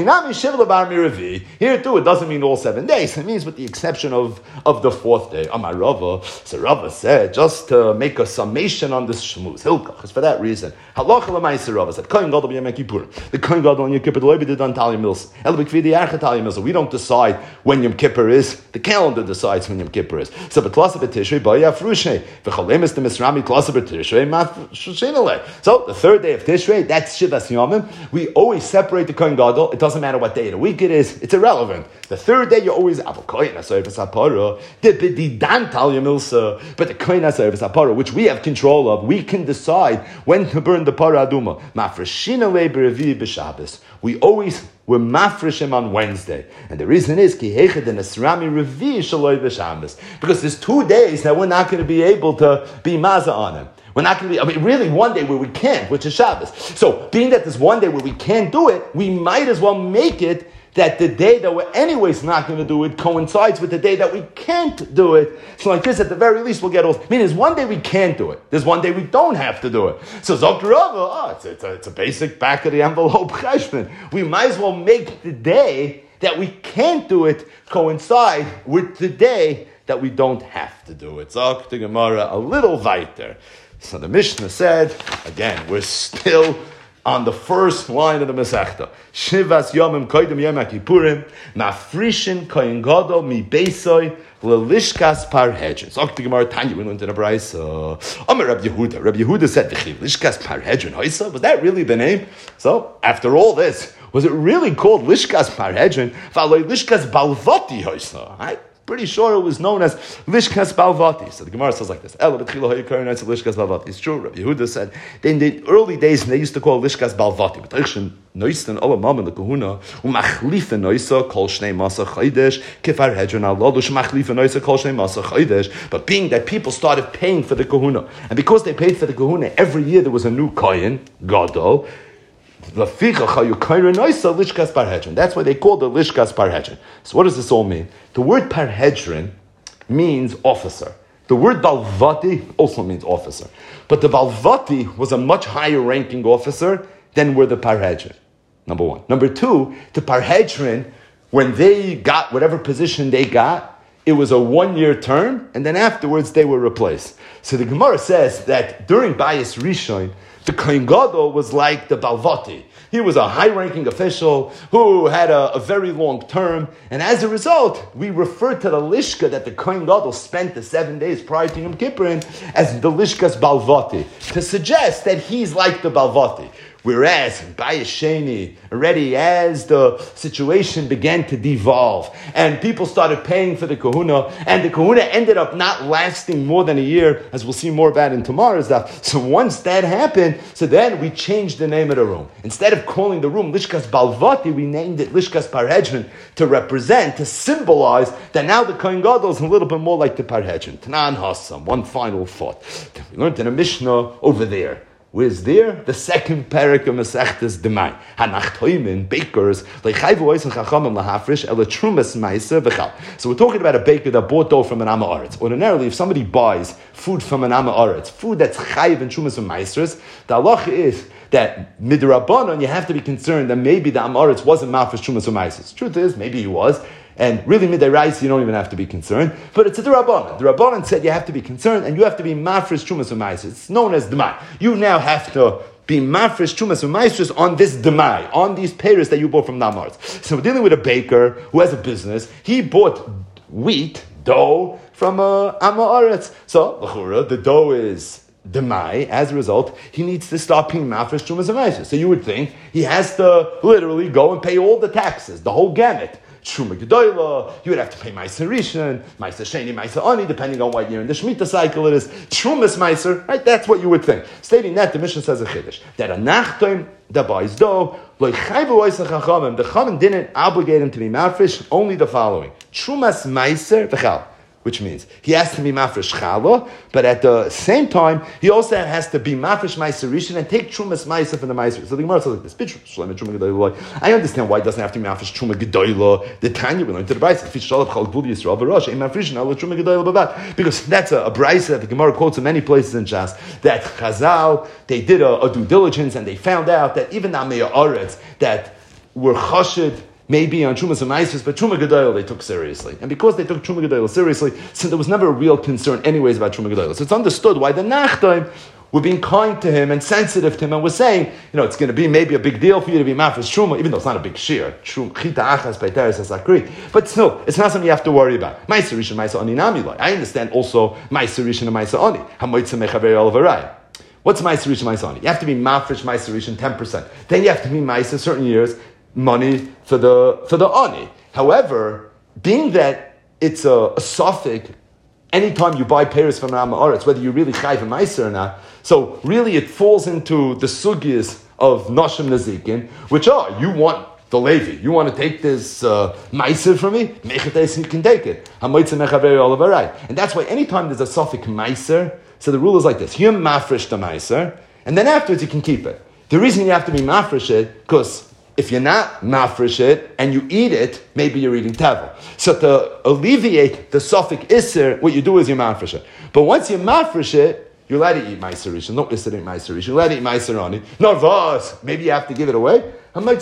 A: Here too, it doesn't mean all seven days. It means with the exception of, of the fourth day. Amar Rava. So Rava said, just to make a summation on this shmuz, hilkach, it's for that reason. Halacha l'maisa Rava said, Kohen Gadol b'Yom Kippur. The Kohen Gadol on Yom Kippur, the loy b'did on Talia Milsa. El b'kvidi archa Talia Milsa. We don't decide when Yom Kippur is. The calendar decides when Yom Kippur is. So b'tlasa b'tishrei b'ya frushay. V'chalemis the misrami tlasa b'tishrei maf shushinale. So the third day of Tishrei, that's Shivas Yomim. We always separate the Kohen Gadol. It doesn't matter what day of the week it is. It's irrelevant. The third day, you're always Avol Kohen HaSoifes HaPorah. The B'didan Talia Milsa. But the Kohen HaSoifes HaPorah, which we have control of, we can decide when to burn the Parah Aduma. Mafreshina Le B'Revi B'Shabbos. We always we're mafreshim on Wednesday, and the reason is ki hechad and esrami revi shaloi b'Shabbos, because there's two days that we're not going to be able to be maza on him. We're not going to be, I mean, really one day where we can't, which is Shabbos. So, being that there's one day where we can't do it, we might as well make it that the day that we're anyways not going to do it coincides with the day that we can't do it. So like this, at the very least, we'll get all... I mean, there's one day we can't do it. There's one day we don't have to do it. So Zok Rava, oh, it's, it's, a, it's a basic back-of-the-envelope cheshbon. We might as well make the day that we can't do it coincide with the day that we don't have to do it. Zok the Gemara a little weiter. So the Mishnah said, again, we're still on the first line of the Masechta. Shivas Yomim Koydem Yom HaKippurim Mafrishin Kohen Gadol Mi Beisoi Lelishkas Parhedrin. So the Gemara Tanya, we went to the Brayso. Amar Rabbi Yehuda. Rabbi Yehuda said, Lishkas Parhedrin Hoysa? Was that really the name? So, after all this, was it really called Lishkas Parhedrin? V'aloi Lishkas Balvati Hoysa? Right? Pretty sure it was known as Lishkas Balvati. So the Gemara says like this. Lishkas Balvati. It's true. Rabbi Yehuda said in the early days they used to call Lishkas Balvati. But Noisten alle Mammen the Kahuna umachlife Noisa kol shnei masa chaydesh kefar hedron aladush machlife Noisa kol shnei masa chaydesh. But being that people started paying for the Kahuna, and because they paid for the Kahuna every year there was a new Kohen Gadol. That's why they called the Lishkas Parhedrin. So what does this all mean? The word Parhedrin means officer. The word Balvati also means officer. But the Balvati was a much higher ranking officer than were the Parhedrin. Number one. Number two, the Parhedrin, when they got whatever position they got, it was a one-year term, and then afterwards they were replaced. So the Gemara says that during Bayis Rishon, the Kohen Gadol was like the Balvati. He was a high-ranking official who had a, a very long term, and as a result, we refer to the Lishka that the Kohen Gadol spent the seven days prior to Yom Kippur in as the Lishkas Balvati, to suggest that he's like the Balvati. Whereas Bayis Sheni, already as the situation began to devolve and people started paying for the kahuna, and the kahuna ended up not lasting more than a year, as we'll see more about in tomorrow's daf. So once that happened, so then we changed the name of the room. Instead of calling the room Lishkas Balvati, we named it Lishkas Parhedron to represent, to symbolize that now the Kohen Gadol is a little bit more like the Parhedron. Tanan Hassam, one final thought. We learned in a Mishnah over there. Where's there? The second parak of Masechtas Demai. Hanachtoimin, bakers, leichayvu oisen chachamim lahafrish, ela trumas ma'aser v'chal. So we're talking about a baker that bought dough from an Amma Aretz. Ordinarily, if somebody buys food from an Amma Aretz, food that's chayiv and trumas and ma'asers, the halacha is that midrabanon, you have to be concerned that maybe the Amma Aretz wasn't ma'afresh trumas and ma'asers. Truth is, maybe he was. And really, midday you don't even have to be concerned. But it's a D'Rabbanan. The Rabbanan said you have to be concerned, and you have to be mafresh trumas u'maises. It's known as demai. You now have to be mafresh trumas u'maises on this demai, on these payers that you bought from Namarz. So we're dealing with a baker who has a business. He bought wheat, dough, from uh, Amma Aretz. So, l'chura, the dough is demai. As a result, he needs to stop paying mafresh trumas u'maises. So you would think he has to literally go and pay all the taxes, the whole gamut. Truma Gedoyla, you would have to pay Meiser Rishon, Meiser Sheni, Meiser Ani, depending on what year in the Shemitah cycle it is. Trumas Meiser, right? That's what you would think. Stating that, the Mishnah says a Chiddush. That a Nachtoim, that buys dough, Lo Chayvu Oisa Chachamim, the Chachamim didn't obligate him to be mafresh, only the following. Trumas Meiser V'chal. Which means he has to be mafresh challah, but at the same time he also has to be mafresh ma'aser rishon and take trumas ma'aser from the ma'aser. So the Gemara says like this: I understand why it doesn't have to be mafresh truma gedoyla. The Tanya we learned to the brayse because that's a, a brayse that the Gemara quotes in many places in Shas that Chazal they did a, a due diligence and they found out that even the Amei Aretz that were chashid. Maybe on Trumas and Maisus, but Truma Gedoyel they took seriously. And because they took Truma Gedoyel seriously, so there was never a real concern anyways about Truma Gedoyel. So it's understood why the Nachtaim were being kind to him and sensitive to him and were saying, you know, it's going to be maybe a big deal for you to be Mafresh Truma, even though it's not a big shear. But still, it's not something you have to worry about. Maiser Rishon, Maiser Ani Namilai. I understand also Maiser Rishon and Maiser Ani. Hamoitze Mechaber Olavaraya. What's Maiser Rishon, Maiser Ani? You have to be Mafresh, Maiser Rishon, ten percent. Then you have to be Maiser certain years, money for the for the ani. However, being that it's a, a suffix, anytime you buy payers from Amma Aretz, whether you really chayv a meiser or not, so really it falls into the sugyas of Noshim Nazikin, which are, you want the Levi, you want to take this uh, meiser from me, mechates, you can take it. And that's why anytime there's a suffix meiser, so the rule is like this, you mafresh the meiser, and then afterwards you can keep it. The reason you have to be mafresh it, because if you're not mafresh it and you eat it, maybe you're eating tavel. So to alleviate the suffix isser, what you do is you mafresh it. But once you mafresh it, you're allowed to eat meiser rishon. Don't listen to meiser rishon. You're allowed to eat meiser ani. Narvas, maybe you have to give it away. Let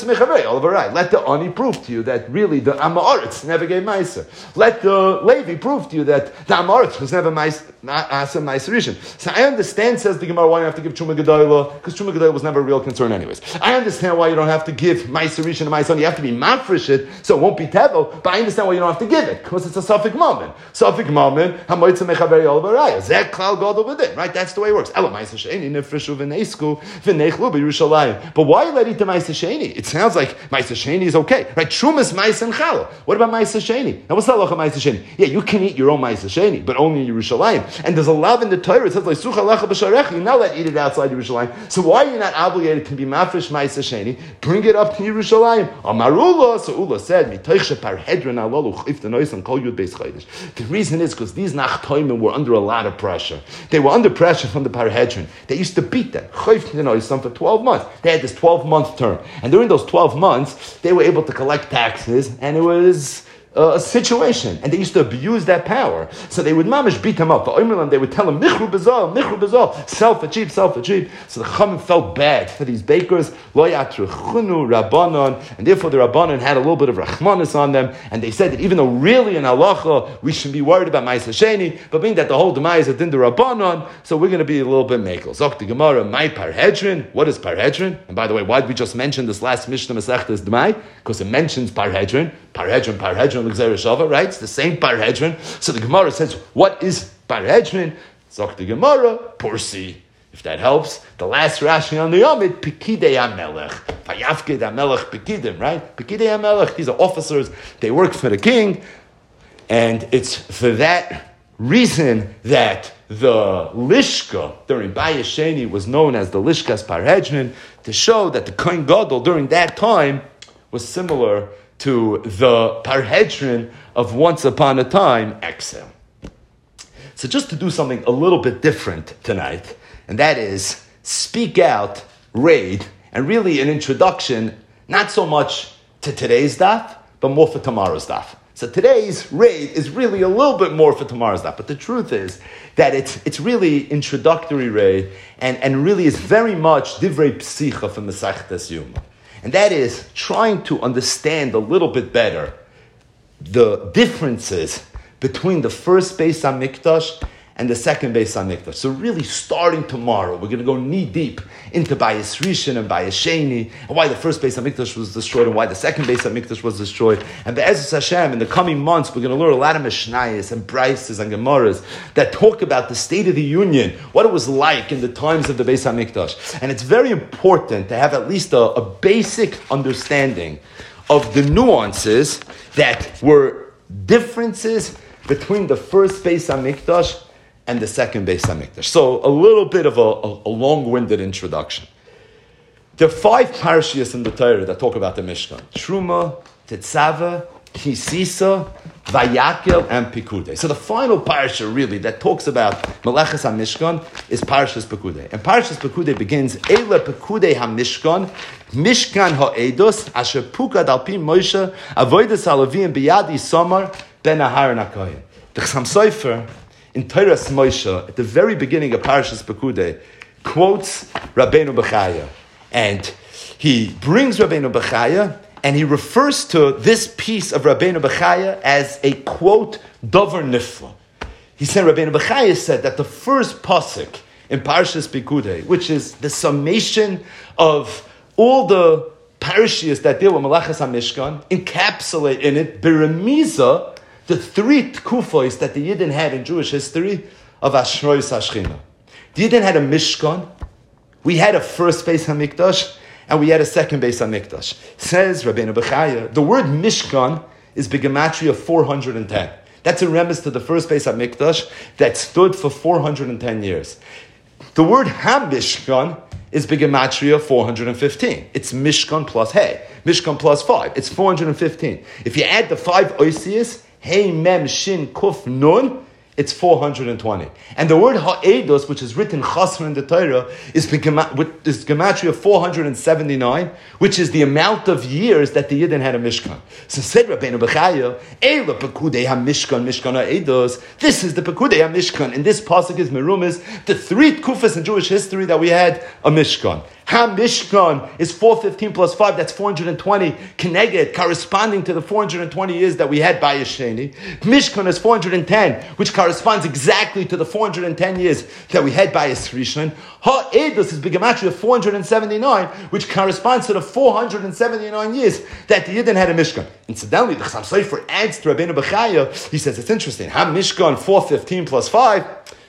A: the ani prove to you that really the Amma Aretz never gave meiser. Let the Levi prove to you that the Amma Aretz was never meiser rishon. So I understand, says the Gemara, why you have to give Truma Gedoyla, because Truma Gedoyla was never a real concern anyways. I understand why you don't have to give meiser rishon and meiser ani. You have to be mafresh it, so it won't be tevel. But I understand why you don't have to give it, because it's a suffix moment. Suffix moment. Hamoitze mechaber yolvaraya. Zek klal gadol within. Right? That's the way it works. Ela meiser sheini nefreshu v'neisku v'neichlu b'Yerushalayim. But why let it to meiser sheini? It sounds like Ma'aser Sheni is okay, right? Trumas Ma'aser and Challah. What about Ma'aser Sheni? Now, what's the halacha of Ma'aser Sheni? Yeah, you can eat your own Ma'aser Sheni, but only in Yerushalayim. And there's a law in the Torah. It says like Sucha Lacha B'Sharecha. You're not allowed to eat it outside Yerushalayim. So why are you not obligated to be Mafresh Ma'aser Sheni? Bring it up to Yerushalayim. Amarula. So Ula said, Mitoich Parhedron Alalu Chif the Nois and Kol Yud Beis Chodesh. The reason is because these Nachtoimim were under a lot of pressure. They were under pressure from the Parhedron. They used to beat them Chif the Nois for twelve months. They had this twelve month term, and during those twelve months, they were able to collect taxes, and it was uh, a situation, and they used to abuse that power. So they would mamish beat them up. The Omerlam, they would tell them, Michru Bezal, Michru Bezal, self-achieve, self-achieve. So the Chachamim felt bad for these bakers, Lo Yatru Chunu Rabbanon, and therefore the Rabbanon had a little bit of Rachmanis on them, and they said that even though really in Halacha, we should be worried about Ma'aser Sheni, but being that the whole Demai is a din the Rabbanon, so we're going to be a little bit makel. Zok the Gemara, my Parhedron, what is Parhedron? And by the way, why did we just mention this last Mishnah Masechtas Demai? Because it mentions Parhedron, Parhedron, Parhedron, right? It's the same Parhedron. So the Gemara says, what is Parhedron? Zok the Gemara, Pursi.
B: If that helps, the last Rashi on the Yomid, Pekidei HaMelech. Vayafkid HaMelech Pekidim, right? Pekidei HaMelech, these are officers, they work for the king, and it's for that reason that the Lishka during Bayis Sheni was known as the Lishkas Parhedrin, to show that the Kohen Gadol during that time was similar to the Parhedrin of once upon a time exile. So just to do something a little bit different tonight, and that is speak out, raid, and really an introduction, not so much to today's daf, but more for tomorrow's daf. So today's raid is really a little bit more for tomorrow's daf, but the truth is that it's it's really introductory raid, and, and really is very much divrei psicha from Masechtas Yoma. And that is trying to understand a little bit better the differences between the first Beis HaMikdash and the second Beis HaMikdash. So really starting tomorrow, we're going to go knee-deep into Bayis Rishon and Bayis Sheni, and why the first Beis HaMikdash was destroyed, and why the second Beis HaMikdash was destroyed. And Be'ezus Hashem, in the coming months, we're going to learn a lot of Mishnayos and Brises and Gemaras that talk about the state of the union, what it was like in the times of the Beis HaMikdash. And it's very important to have at least a, a basic understanding of the nuances that were differences between the first Beis HaMikdash and the second Beis HaMikdash. So a little bit of a, a, a long-winded introduction. There are five parashiyos in the Torah that talk about the Mishkan: Truma, Tetzaveh, Kisisa, Vayakel, and Pekudei. So the final parasha really that talks about Melechas HaMishkan is Parashas Pekudei. And Parashas Pekudei begins, Eile Pekudei HaMishkan, Mishkan HaEdos, Asher Pukad Alpi Moshe, Avodas HaLevim Biyadi Samar, Ben Aharon HaKohen. The Chassam Sofer, in Teiras Moshe, at the very beginning of Parashas Pekudei, quotes Rabbeinu Bechaya. And he brings Rabbeinu Bechaya, and he refers to this piece of Rabbeinu Bechaya as a, quote, Dover Nifla. He said, Rabbeinu Bechaya said that the first pasuk in Parashas Pekudei, which is the summation of all the parashiyos that deal with Melechas HaMishkan, encapsulate in it, Beremiza, the three tkufos that the Yidden had in Jewish history of Ashrois Hashchina. The Yidden had a Mishkan, we had a first Beis HaMikdash, and we had a second Beis HaMikdash. Says Rabbeinu Bechaya, the word Mishkan is Begematria four hundred ten. That's a remiss to the first Beis HaMikdash that stood for four hundred ten years. The word HaMishkan is Begematria four hundred fifteen. It's Mishkan plus Hey. Mishkan plus five. It's four hundred fifteen. If you add the five Oisias, Hey, Mem, Shin, Kuf, Nun, it's four hundred twenty. And the word Ha'edos, which is written Chasr in the Torah, is Gematria four hundred seventy-nine, which is the amount of years that the Yidden had a Mishkan. So said Rabbeinu Bechaya, Eila Pekudei HaMishkan, Mishkan Ha'edos. This is the Pekudei HaMishkan. And this pasuk is Merumas, the three Kufas in Jewish history that we had a Mishkan. Ha-Mishkan is four hundred fifteen plus five, that's four hundred twenty, Keneged, corresponding to the four hundred twenty years that we had by Yesheni. Mishkan is four hundred ten, which corresponds exactly to the four hundred ten years that we had by Yisrishon. Ha-Edus is Begematria four hundred seventy-nine, which corresponds to the four hundred seventy-nine years that the Yidden had a Mishkan. Incidentally, the Chassam Sofer adds to Rabbeinu Bechaya, he says, it's interesting, Ha-Mishkan four hundred fifteen plus five,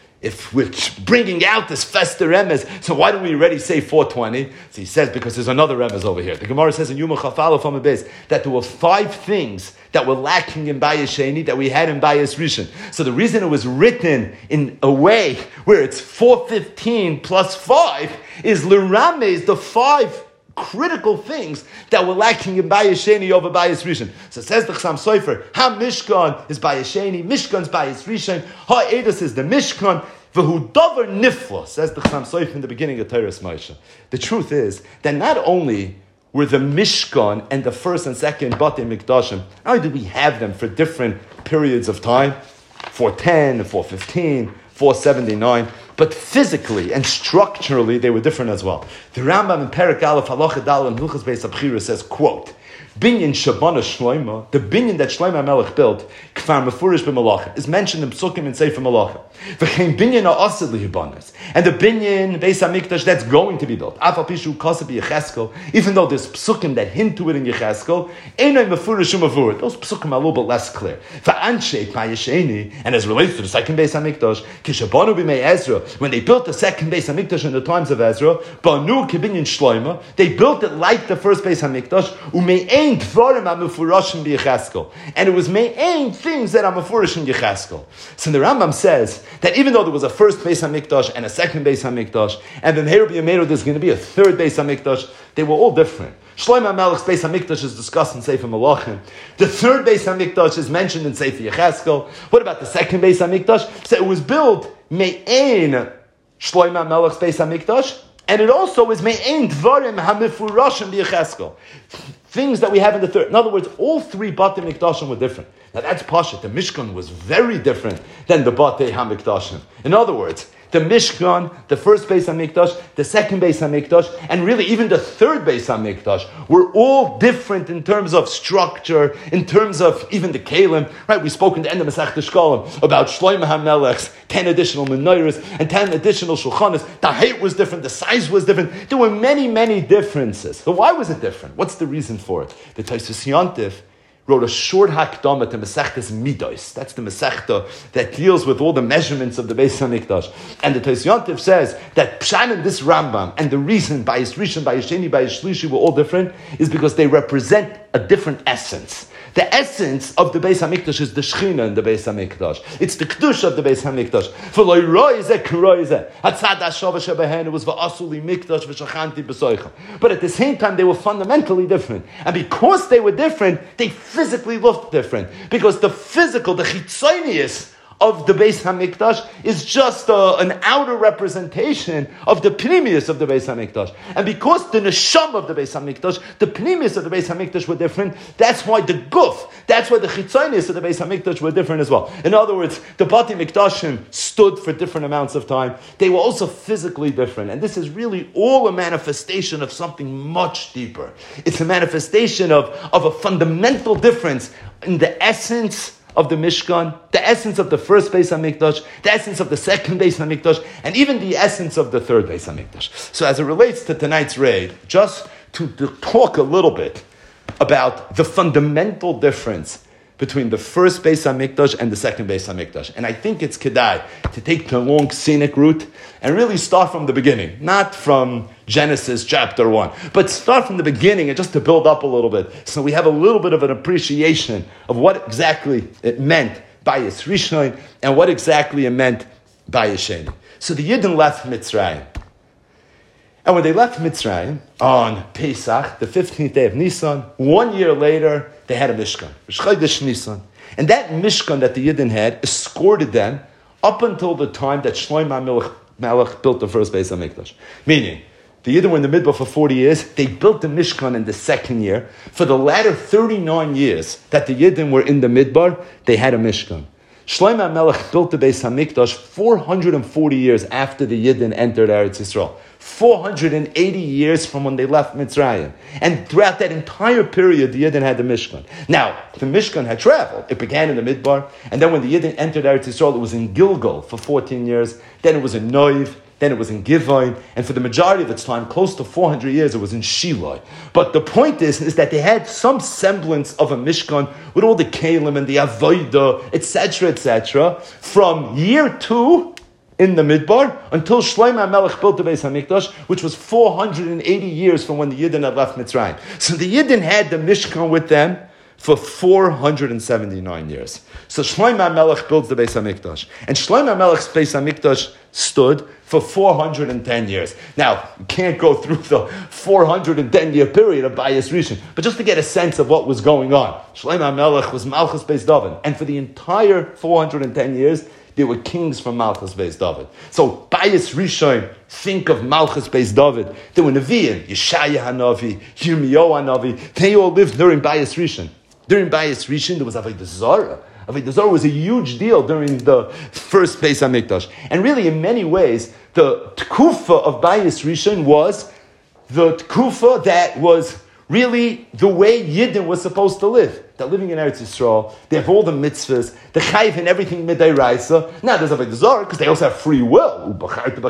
B: if we're bringing out this Fester Remez, so why don't we already say four hundred twenty? So he says, because there's another Remez over here. The Gemara says in Yuma Chafalo from a base that there were five things that were lacking in Bayis Sheni that we had in Bayis Rishon. So the reason it was written in a way where it's four hundred fifteen plus five is L'Ramez, the five critical things that were lacking in Bayis Sheni over Bayis Rishon. So says the Chassam Sofer, Ha-Mishkan is Bayis Sheni, Mishkan's Bayis Rishon, Ha-Edus is the Mishkan, V'hu Dover Nifla, says the Chassam Sofer in the beginning of Teiras Moshe. The truth is that not only were the Mishkan and the first and second Batei Mikdashim, not only did we have them for different periods of time, four ten, four fifteen, four seventy-nine, but physically and structurally they were different as well. The Rambam in Perek Aleph Halacha Dal and Hilchos Beis Abchira says, quote, Binyan Shabana Shloima, the binyan that Shlomo HaMelech built, Kfar Mefurish b'Malacha, is mentioned in Psukim and Sefer Malacha.
A: V'chein binyan ha'asad lihibanas. And the binyan, Beis HaMikdash, that's going to be built. Af al pishu kasabi Yecheskel, even though there's psukim that hint to it in Yecheskel, einay mefurish u'mavur. Those psukim are a little bit less clear. V'ansheit ma'yesheni, and as relates to the second Beis HaMikdash, kishabanu b'mei Ezra, when they built the second Beis HaMikdash in the times of Ezra, banu kibinyan shloima, they built it like the first Beis HaMikdash, u'me'ein dvarim ha'mefurashim b'Yecheskel. And it was me'ein things that are mefurish in Yecheskel. So the Rambam says that even though there was a first Beis HaMikdash and a second Beis HaMikdash, and then Meir B'Yameru there's going to be a third Beis HaMikdash, they were all different. Shlomo HaMelech's Beis HaMikdash is discussed in Sefer Malachim. The third Beis HaMikdash is mentioned in Sefer Yecheskel. What about the second Beis HaMikdash? So it was built me'ein Shlomo HaMelech's Beis HaMikdash, and it also is me'ein dvarim hamifurashim b'Yecheskel. Things that we have in the third. In other words, all three Batei Mikdashim were different. Now that's Pashat. The Mishkan was very different than the Batei HaMikdashim. In other words, the Mishkan, the first Beis HaMikdash, the second Beis HaMikdash, and really even the third Beis HaMikdash were all different in terms of structure, in terms of even the Kalim. Right? We spoke in the end of Masech Shkolim about Shlomo HaMelech's ten additional menorahs and ten additional shulchanas. The height was different, the size was different. There were many, many differences. So why was it different? What's the reason for it? The Tosfos Yontif wrote a short hakdama to Masechtas Midos. That's the Masechta that deals with all the measurements of the Beis HaMikdash. And the Tosfos Yontif says that Pshan and this Rambam, and the reason Bayis Rishon, Bayis Sheni, Bayis Shlishi were all different, is because they represent a different essence. The essence of the Beis HaMikdash is the Shechina in the Beis HaMikdash. It's the Kedush of the Beis HaMikdash. But at the same time, they were fundamentally different. And because they were different, they physically looked different. Because the physical, the chitzonius of the Beis HaMikdash is just a, an outer representation of the pnimius of the Beis HaMikdash. And because the neshama of the Beis HaMikdash, the pnimius of the Beis HaMikdash were different, that's why the guf, that's why the chitzonius of the Beis HaMikdash were different as well. In other words, the Batei Mikdashim stood for different amounts of time. They were also physically different. And this is really all a manifestation of something much deeper. It's a manifestation of, of a fundamental difference in the essence of the Mishkan, the essence of the first Beis HaMikdash, the essence of the second Beis HaMikdash, and even the essence of the third Beis HaMikdash. So as it relates to tonight's raid, just to, to talk a little bit about the fundamental difference between the first Beis HaMikdash and the second Beis HaMikdash. And I think it's kedai to take the long scenic route and really start from the beginning, not from Genesis chapter one, but start from the beginning and just to build up a little bit. So we have a little bit of an appreciation of what exactly it meant by Bayis Rishon and what exactly it meant by Bayis Sheni. So the Yidden left Mitzrayim. And when they left Mitzrayim on Pesach, the fifteenth day of Nisan, one year later, they had a Mishkan, Chodesh Nisan. And that Mishkan that the Yidden had escorted them up until the time that Shlomo HaMelech Melech built the first Beis HaMikdash. Meaning, the Yidden were in the Midbar for forty years. They built the Mishkan in the second year. For the latter thirty-nine years that the Yidden were in the Midbar, they had a Mishkan. Shlomo HaMelech built the Beis HaMikdash four hundred forty years after the Yidden entered Eretz Yisrael. four hundred eighty years from when they left Mitzrayim. And throughout that entire period, the Yidden had the Mishkan. Now, the Mishkan had traveled. It began in the Midbar, and then when the Yidden entered Eretz Yisrael, it was in Gilgal for fourteen years. Then it was in Noiv. Then it was in Givon, and for the majority of its time, close to four hundred years, it was in Shiloh. But the point is, is that they had some semblance of a Mishkan with all the Kalim and the Avodah, et cetera, et cetera, from year two in the Midbar until Shlomo HaMelech built the Beis HaMikdash, which was four hundred eighty years from when the Yidden had left Mitzrayim. So the Yidden had the Mishkan with them for four hundred seventy-nine years. So Shlomo HaMelech builds the Beis HaMikdash. And Shlomo HaMelech's Beis HaMikdash stood for four hundred ten years. Now, you can't go through the four hundred ten year period of Bayis Rishon, but just to get a sense of what was going on. Shlomo HaMelech was Malchus Beis David. And for the entire four hundred ten years, there were kings from Malchus Beis David. So, Bayis Rishon, think of Malchus Beis David. There were Nevi'im, Yeshaya HaNavi, Yirmiyahu HaNavi. They all lived during Bayis Rishon. During Bayis Rishon, there was Avodah Zarah. Avodah Zarah was a huge deal during the first Beis HaMikdash. And really, in many ways, the Tkufa of Bayis Rishon was the Tkufa that was really the way Yidden was supposed to live. They're living in Eretz Yisrael. They have all the mitzvahs. The chayv and everything midayraisa. Now there's a big zor because they also have free will. That's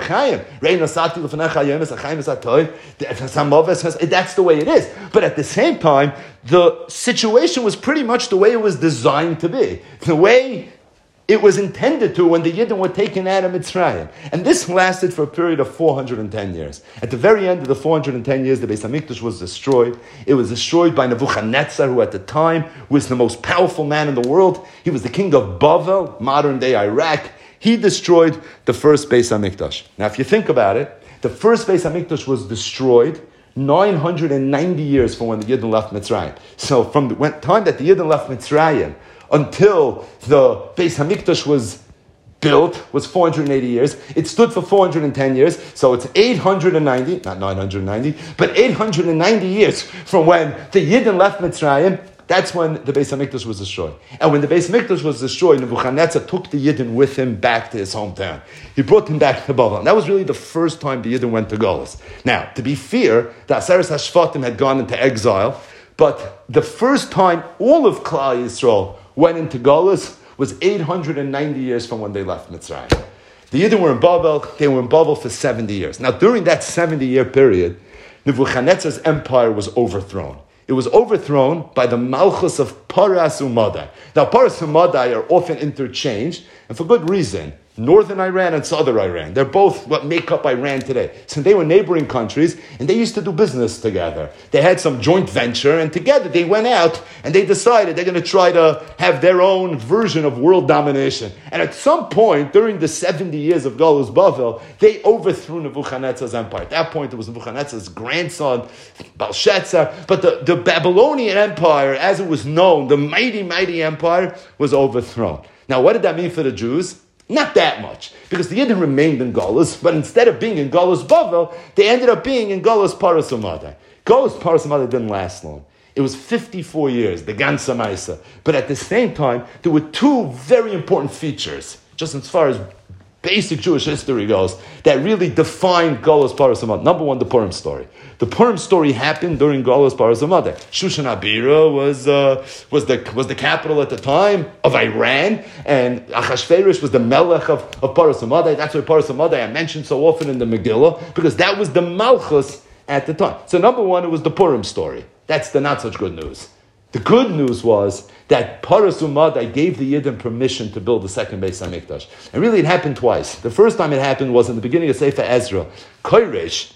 A: the way it is. But at the same time, the situation was pretty much the way it was designed to be. The way it was intended to when the Yidden were taken out of Mitzrayim. And this lasted for a period of four hundred ten years. At the very end of the four hundred ten years, the Beis HaMikdash was destroyed. It was destroyed by Nebuchadnezzar, who at the time was the most powerful man in the world. He was the king of Bavel, modern-day Iraq. He destroyed the first Beis HaMikdash. Now, if you think about it, the first Beis HaMikdash was destroyed nine hundred ninety years from when the Yidden left Mitzrayim. So from the time that the Yidden left Mitzrayim until the Beis HaMikdash was built was four hundred eighty years. It stood for four hundred ten years, so it's eight hundred ninety, not nine hundred ninety, but eight hundred ninety years from when the Yidden left Mitzrayim. That's when the Beis HaMikdash was destroyed. And when the Beis HaMikdash was destroyed, Nebuchadnezzar took the Yidden with him back to his hometown. He brought them back to Babylon. That was really the first time the Yidden went to Golus. Now, to be fair, the Aseres HaShvatim had gone into exile, but the first time all of Klal Yisrael went into Golus was eight hundred ninety years from when they left Mitzrayim. The Yidden were in Babel, they were in Babel for seventy years. Now, during that seventy-year period, Nebuchadnezzar's empire was overthrown. It was overthrown by the Malchus of Paras Umadai. Now, Paras Umadai are often interchanged, and for good reason. Northern Iran and Southern Iran. They're both what make up Iran today. So they were neighboring countries, and they used to do business together. They had some joint venture, and together they went out, and they decided they're going to try to have their own version of world domination. And at some point, during the seventy years of Galus Bavel, they overthrew Nebuchadnezzar's empire. At that point, it was Nebuchadnezzar's grandson, Belshazzar. But the, the Babylonian empire, as it was known, the mighty, mighty empire, was overthrown. Now, what did that mean for the Jews? Not that much, because the Yidden remained in Golus, but instead of being in Golus Bavel, they ended up being in Golus Paras Umadai. Golus Paras Umadai didn't last long. It was fifty-four years, the Gansa Maisa. But at the same time, there were two very important features, just as far as basic Jewish history goes, that really defined Golus Paras Umadai. Number one, the Purim story. The Purim story happened during Golus Paras Umadai. Shushan Abira was uh, was the was the capital at the time of Iran, and Achashverosh was the melech of, of Paras Umadai. That's why Paras Umadai I mentioned so often in the Megillah, because that was the Malchus at the time. So number one, it was the Purim story. That's the not such good news. The good news was that Paras Umadai gave the Yidden permission to build the second Beis HaMikdash. And really it happened twice. The first time it happened was in the beginning of Sefer Ezra. Koresh,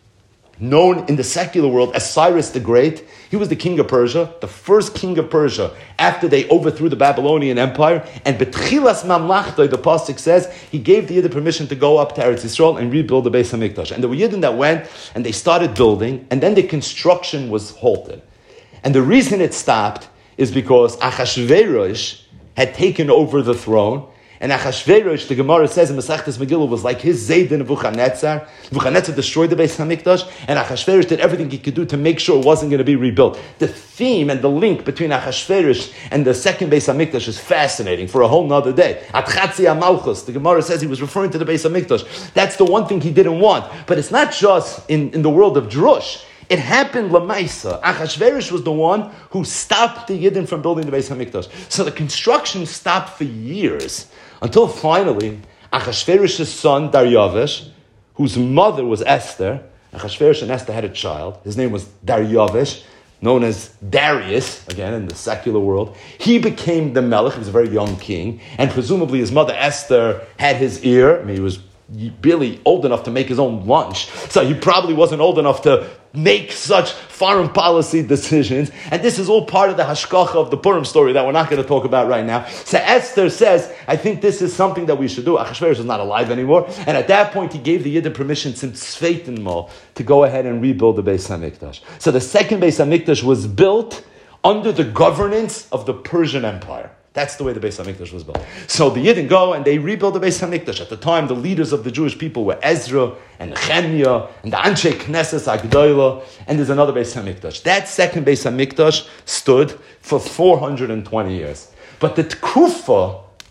A: known in the secular world as Cyrus the Great, he was the king of Persia, the first king of Persia after they overthrew the Babylonian Empire. And Betchilas Mamlachtoi, the pasuk says, he gave the Yidden permission to go up to Eretz Yisrael and rebuild the Beis HaMikdash. And there were Yidden that went and they started building, and then the construction was halted. And the reason it stopped is because Achashverosh had taken over the throne, and Achashverosh, the Gemara says in Masechtas Megillah, was like his Zayd in Nebuchadnezzar. Nebuchadnezzar destroyed the Beis HaMikdash, and Achashverosh did everything he could do to make sure it wasn't going to be rebuilt. The theme and the link between Achashverosh and the second Beis HaMikdash is fascinating for a whole nother day. Atchatzi HaMalchus, the Gemara says he was referring to the Beis HaMikdash. That's the one thing he didn't want. But it's not just in, in the world of Drush. It happened lamaisa. Achashverosh was the one who stopped the Yidden from building the Beis HaMikdash. So the construction stopped for years, until finally, Achashverosh's son, Daryavesh, whose mother was Esther, Achashverosh and Esther had a child, his name was Daryavesh, known as Darius, again in the secular world. He became the Melech, he was a very young king, and presumably his mother Esther had his ear. I mean, he was really old enough to make his own lunch, so he probably wasn't old enough to make such foreign policy decisions. And this is all part of the hashkacha of the Purim story that we're not going to talk about right now. So Esther says, I think this is something that we should do. Achashverosh is not alive anymore, and at that point he gave the Yidden permission since Tzveitinmo to go ahead and rebuild the Beis HaMikdash. So the second Beis HaMikdash was built under the governance of the Persian Empire. That's the way the Beis HaMikdash was built. So the Yidden go and they rebuild the Beis HaMikdash. At the time, the leaders of the Jewish people were Ezra and Nehemiah and the Anshe Knesset Agdoila, and there's another Beis HaMikdash. That second Beis HaMikdash stood for four hundred twenty years. But the Tkufa,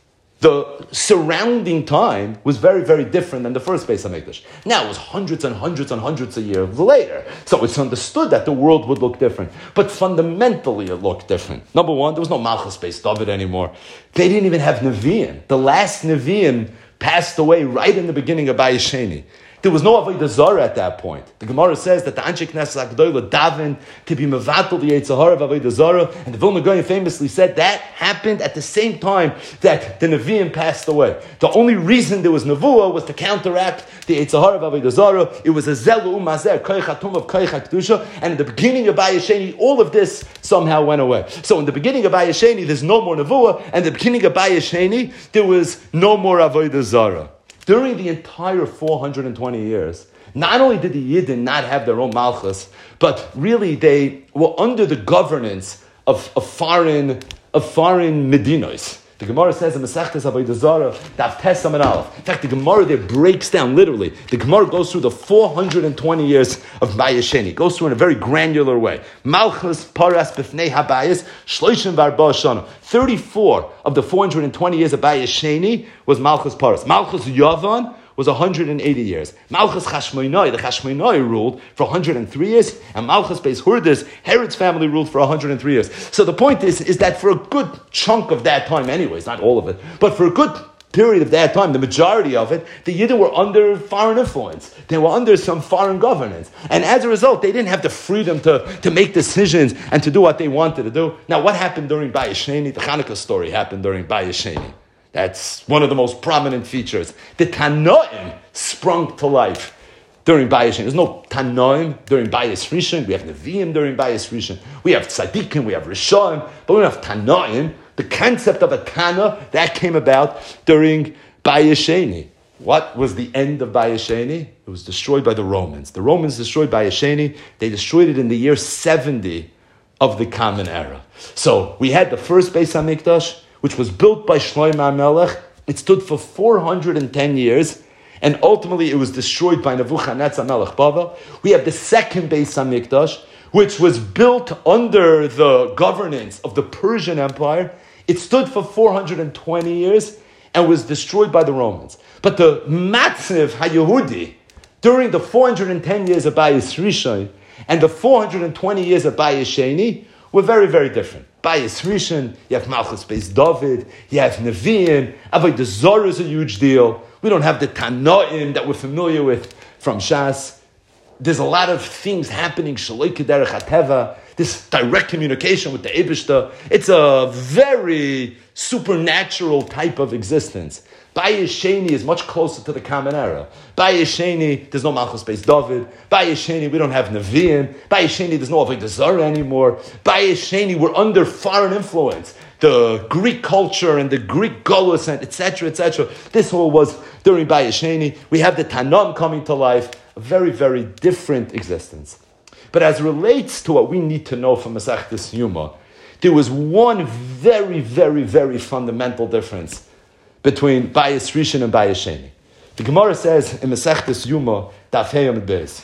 B: the surrounding time was very, very different than the first Beis HaMikdash. Now it was hundreds and hundreds and hundreds of years later. So it's understood that the world would look different. But fundamentally it looked different. Number one, there was no Malchus Beis David anymore. They didn't even have Nevi'im. The last Nevi'im passed away right in the beginning of Bayis Sheni. There was no Avodah Zarah at that point. The Gemara says that the Anshe Knesset HaGedolah davened to be mevatel the Yetzer Hara of Avodah Zarah, and the Vilna Gaon famously said that happened at the same time that the Nevi'im passed away. The only reason there was Nevuah was to counteract the Yetzer Hara of Avodah Zarah. It was a Zelu Umazer, Koich HaTum of Koich HaKdusha, and in the beginning of Bayis Sheni, all of this somehow went away. So in the beginning of Bayis Sheni, there's no more Nevuah, and in the beginning of Bayis Sheni, there was no more Avodah Zarah. During the entire four hundred twenty years, not only did the Yidden not have their own Malchus, but really they were under the governance of, of foreign of foreign Medinos. The Gemara says in Masechtas Avodah Zarah, Daf Tes Amud Aleph. In fact, the Gemara there breaks down literally. The Gemara goes through the four hundred twenty years of Bayis Sheni. It goes through in a very granular way. Malchus Paras B'fnei Habayis Shloishim V'Arba Shana. Thirty-four of the four hundred twenty years of Bayis Sheni was Malchus Paras. Malchus Yavan was one hundred eighty years. Malchus Chashmoinai, the Chashmoinai ruled for one hundred three years, and Malchus Beis Hurdas, Herod's family ruled for one hundred three years. So the point is, is that for a good chunk of that time anyways, not all of it, but for a good period of that time, the majority of it, the Yidden were under foreign influence. They were under some foreign governance. And as a result, they didn't have the freedom to, to make decisions and to do what they wanted to do. Now, what happened during Bayis Sheni? The Hanukkah story happened during Bayis Sheni. That's one of the most prominent features. The Tanoim sprung to life during Bayis Sheni. There's no Tanoim during Bayis Rishon. We have Nevi'im during Bayis Rishon. We have Tzadikim, we have Rishonim, but we don't have Tanoim. The concept of a Tana, that came about during Bayis Sheni. What was the end of Bayis Sheni? It was destroyed by the Romans. The Romans destroyed Bayis Sheni. They destroyed it in the year seventy of the Common Era. So we had the first Beis HaMikdash, which was built by Shlomo HaMelech. It stood for four hundred ten years, and ultimately it was destroyed by Nebuchadnezzar Melech Bavel. We have the second Beis HaMikdash, which was built under the governance of the Persian Empire. It stood for four hundred twenty years and was destroyed by the Romans. But the Matziv HaYehudi, during the four hundred ten years of Bayis Rishon and the four hundred twenty years of Bayis Sheni, were very, very different. Bayis Rishon, you have Malchus Beis David, you have Nevi'im, Avodah Zarah is a huge deal. We don't have the Tanoim that we're familiar with from Shas. There's a lot of things happening, Shaloi Kederech HaTeva, this direct communication with the Eibishter. It's a very supernatural type of existence. Bayis Sheni is much closer to the Common Era. Bayis Sheni, there's no Malchus Beis David. Bayis Sheni, we don't have Nevi'im. Bayis Sheni, there's no Avodah Zarah anymore. Bayis Sheni, we're under foreign influence. The Greek culture and the Greek Golus and et cetera, et cetera. This all was during Bayis Sheni. We have the Tanam coming to life. A very, very different existence. But as it relates to what we need to know from Masechtas Yuma, there was one very, very, very fundamental difference between Bayis Rishon and Bayis Sheni. The Gemara says in Masechtas Yuma, Daf Hey Amud Beis,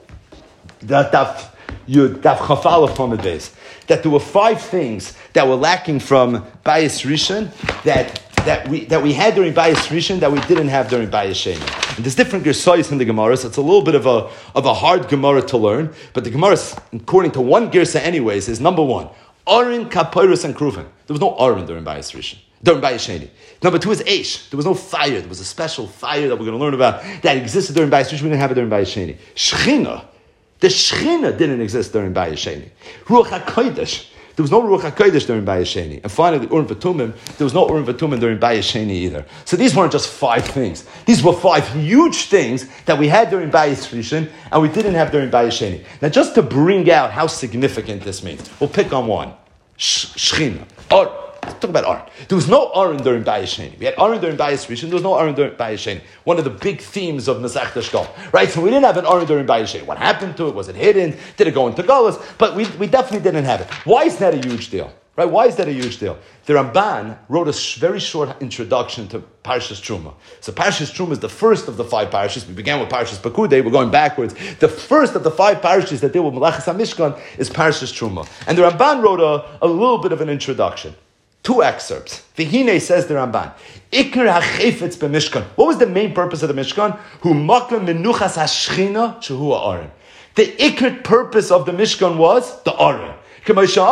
B: Daf Yud, Daf Chafalef Amud Beis, that there were five things that were lacking from Bayis Rishon that that we that we had during Bayis Rishon that we didn't have during Bayis Sheni. And there's different Gersayos in the Gemara, so it's a little bit of a of a hard Gemara to learn. But the Gemara, according to one Gersa anyways, is number one, Aron, Kaporos, and Kruvim. There was no Aron during Bayis Rishon. During Bayis Sheni. Number two is Eish. There was no fire. There was a special fire that we're going to learn about that existed during Bayis Rishon. We didn't have it during Bayis Sheni. Shechina. The Shechina didn't exist during Bayis Sheni. Ruach HaKodesh. There was no Ruach HaKodesh during Bayis Sheni. And finally, Urim V'Tumim. There was no Urim V'Tumim during Bayis Sheni either. So these weren't just five things. These were five huge things that we had during Bayis Rishon and we didn't have during Bayis Sheni. Now, just to bring out how significant this means, we'll pick on one. Shechina. Or Let's talk about Aron. There was no Aron during Bayis Sheni. We had Aron during Bayis Rishon. There was no Aron during Bayis Sheni. One of the big themes of Masechta Shkol. Right? So we didn't have an Aron during Bayis Sheni. What happened to it? Was it hidden? Did it go into Golos? But we, we definitely didn't have it. Why is that a huge deal? Right? Why is that a huge deal? The Ramban wrote a sh- very short introduction to Parshas Truma. So Parshas Truma is the first of the five parashas. We began with Parshas Pekudei. We're going backwards. The first of the five parashas that deal with Melachas HaMishkan is Parshas Truma. And the Ramban wrote a, a little bit of an introduction.
A: Two excerpts. V'hine says the Ramban, Iker ha'chefetz b'mishkan. What was the main purpose of the Mishkan? Hu makom menuchas ha'shchina shehu ha'aron. The Iker purpose of the Mishkan was the Aron. What's the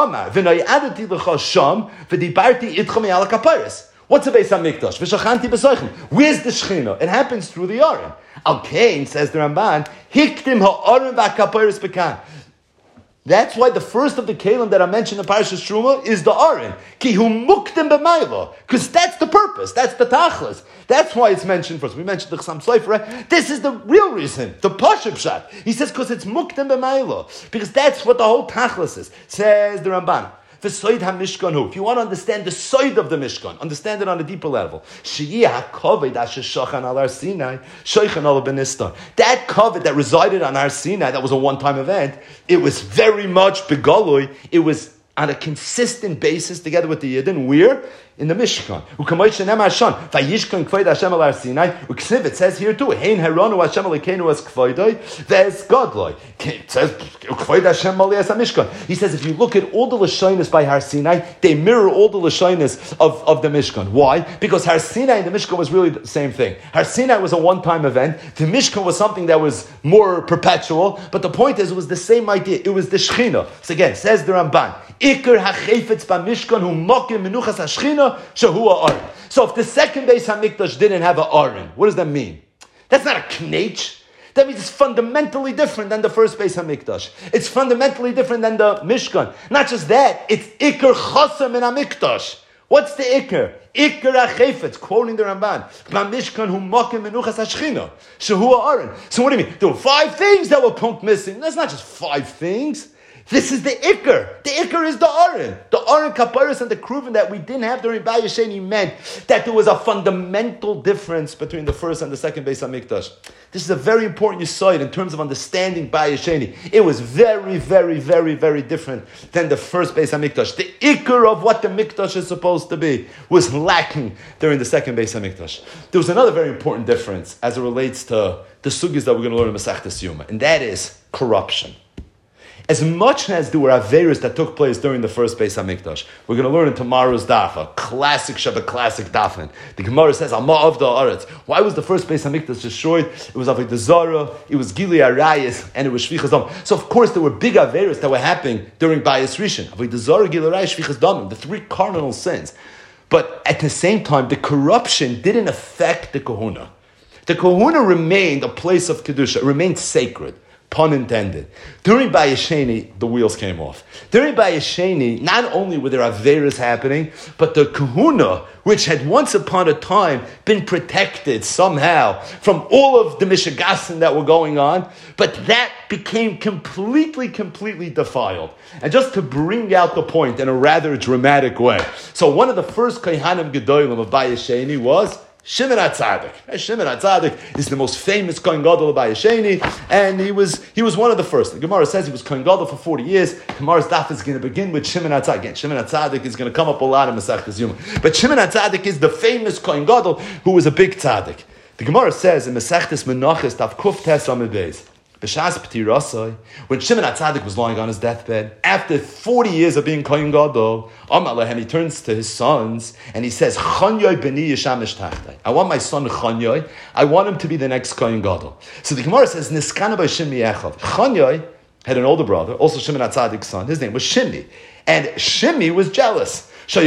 A: Beis HaMikdash? Where's the Shechina? It happens through the Aron. Al Kain, says the Ramban, Hiktim ha'aron v'ha'kaparis bekan. That's why the first of the Kalim that I mentioned in Parashas Truma is the Aron. Ki hu muktim b'mayla. Because that's the purpose. That's the tachlis. That's why it's mentioned first. We mentioned the Chassam Sofer, right? This is the real reason. The Pashib Shot. He says because it's muktim b'mayla. Because that's what the whole tachlis is. Says the Ramban. The Soid HaMishkan Hu. If you want to understand the Soid of the Mishkan, understand it on a deeper level. That covet that resided on Har Sinai, that was a one-time event, it was very much begoloi. It was on a consistent basis together with the Yidden. Where? In the Mishkan. It says here too, Hein Heronu Hashem Elokeinu as Kvoidoi, Ves Godloi. It says, Kvoid Hashem Malias HaMishkan. He says, if you look at all the Lashonis by Har Sinai, they mirror all the Lashonis of, of the Mishkan. Why? Because Har Sinai and the Mishkan was really the same thing. Har Sinai was a one-time event. The Mishkan was something that was more perpetual. But the point is, it was the same idea. It was the Shechina. So again, says the Ramban, Iker ha'chefetz b'mishkan hu mokim menuchas ha'shchina shehu ha'aron. So if the second Beis HaMikdash didn't have an aron, what does that mean? That's not a knech. That means it's fundamentally different than the first Beis HaMikdash. It's fundamentally different than the Mishkan. Not just that, it's Iker chasam in HaMikdash. What's the Iker? Iker ha'chefetz, quoting the Ramban. B'mishkan hu mokim menuchas ha'shchina shehu ha'aron. So what do you mean? There were five things that were punk missing. That's not just five things. This is the Iker. The Iker is the Aron. The Aron Kaparis and the Kruvin that we didn't have during Bayesheni meant that there was a fundamental difference between the first and the second Beis HaMikdash. This is a very important yesod in terms of understanding Bayesheni. It was very, very, very, very different than the first Beis HaMikdash. The Iker of what the Mikdash is supposed to be was lacking during the second Beis HaMikdash. There was another very important difference as it relates to the sugis that we're going to learn in Masechtas Yoma, and that is corruption. As much as there were Averis that took place during the first Beis HaMikdash, we're going to learn in tomorrow's daf, a classic Shabbat classic dafin. The Gemara says, Alma of the Aretz. Why was the first Beis HaMikdash destroyed? It was Avodah Zarah, it was Gili Arayis, and it was Shvichas Dam. So of course there were big Averis that were happening during Bayis Rishon. Avodah Zarah, Gili Arayis, Shvichas Dam, the three cardinal sins. But at the same time, the corruption didn't affect the Kahuna. The Kahuna remained a place of Kedusha, it remained sacred. Pun intended. During Bayesheni, the wheels came off. During Bayesheni, not only were there Averas happening, but the Kahuna, which had once upon a time been protected somehow from all of the Mishigasim that were going on, but that became completely, completely defiled. And just to bring out the point in a rather dramatic way. So one of the first Kohanim Gedolim of Bayesheni was Shimon HaTzadik. Shimon HaTzadik is the most famous Kohen Gadol of Bayesheni, and he was he was one of the first. The Gemara says he was Kohen Gadol for forty years. Gemara's daf is going to begin with Shimon HaTzadik. Again, Shimon HaTzadik is going to come up a lot in Masechtas Yoma. But Shimon HaTzadik is the famous Kohen Gadol who was a big tzaddik. The Gemara says in Masechtas Menachos daf Kuf Tes Amud Beis, B'shas P'tirasai, when Shimon HaTzadik was lying on his deathbed, after forty years of being Kohen Gadol, Amar Lehem, he turns to his sons and he says, Chanyoy b'ni yishamish tachtai. I want my son Chanyoy, I want him to be the next Kohen Gadol. So the Gemara says, Niskana by Shimmi Echad. Chanyoy had an older brother, also Shimon HaTzadik's son. His name was Shimmi. And Shimmi was jealous. He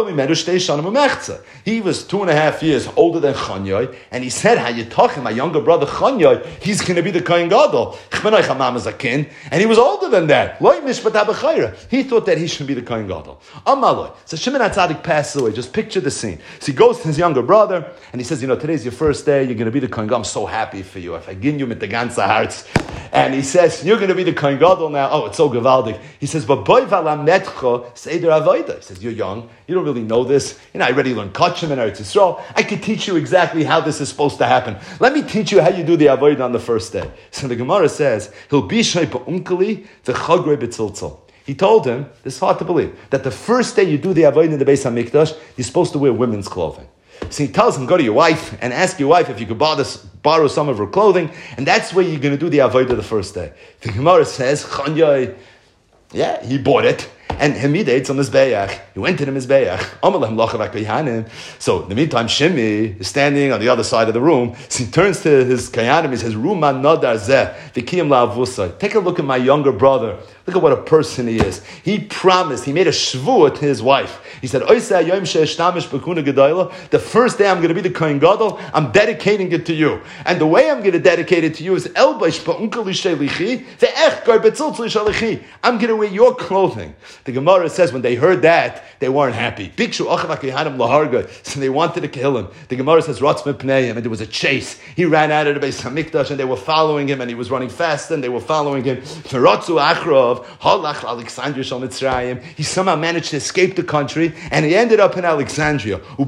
A: was two and a half years older than Chanyoy, and he said, "How you talking? My younger brother Chanyoy, he's going to be the Kohen Gadol." And he was older than that. He thought that he should be the Kohen Gadol. So Shimon HaTzadik passes away. Just picture the scene. So he goes to his younger brother, and he says, "You know, today's your first day. You're going to be the Kohen Gadol. I'm so happy for you. If I give you mit the ganze Herz." And he says, "You're going to be the Kohen Gadol now." Oh, it's so gewaldig. He says, "But boy valametcho seder avoda." He says, "You're young. You don't really know this. You know, I already learned Kachim and Eretz Yisrael. I could teach you exactly how this is supposed to happen. Let me teach you how you do the avodah on the first day." So the Gemara says, "He'll be unkeli the chagre b'tziltzal." He told him, this is hard to believe, that the first day you do the avodah in the Beis HaMikdash, you're supposed to wear women's clothing. So he tells him, go to your wife and ask your wife if you could borrow, borrow some of her clothing, and that's where you're going to do the avodah the first day. The Gemara says, Chanyoy, yeah, he bought it. And Hamida ate on Mizbeach. He went to the Mizbeach. Amalem Lachavak Kayanim. So in the meantime, Shimi is standing on the other side of the room. So he turns to his Kayanim. He says, Ruman Nadar Zeh, Vikiyam La'avusai. Take a look at my younger brother. Look at what a person he is. He promised, he made a shvuah to his wife. He said, the first day I'm going to be the Kohen Gadol, I'm dedicating it to you. And the way I'm going to dedicate it to you is, I'm going to wear your clothing. The Gemara says when they heard that, they weren't happy. So they wanted to kill him. The Gemara says, and there was a chase. He ran out of the Beis HaMikdash and they were following him, and he was running fast and they were following him. He somehow managed to escape the country, and he ended up in Alexandria. And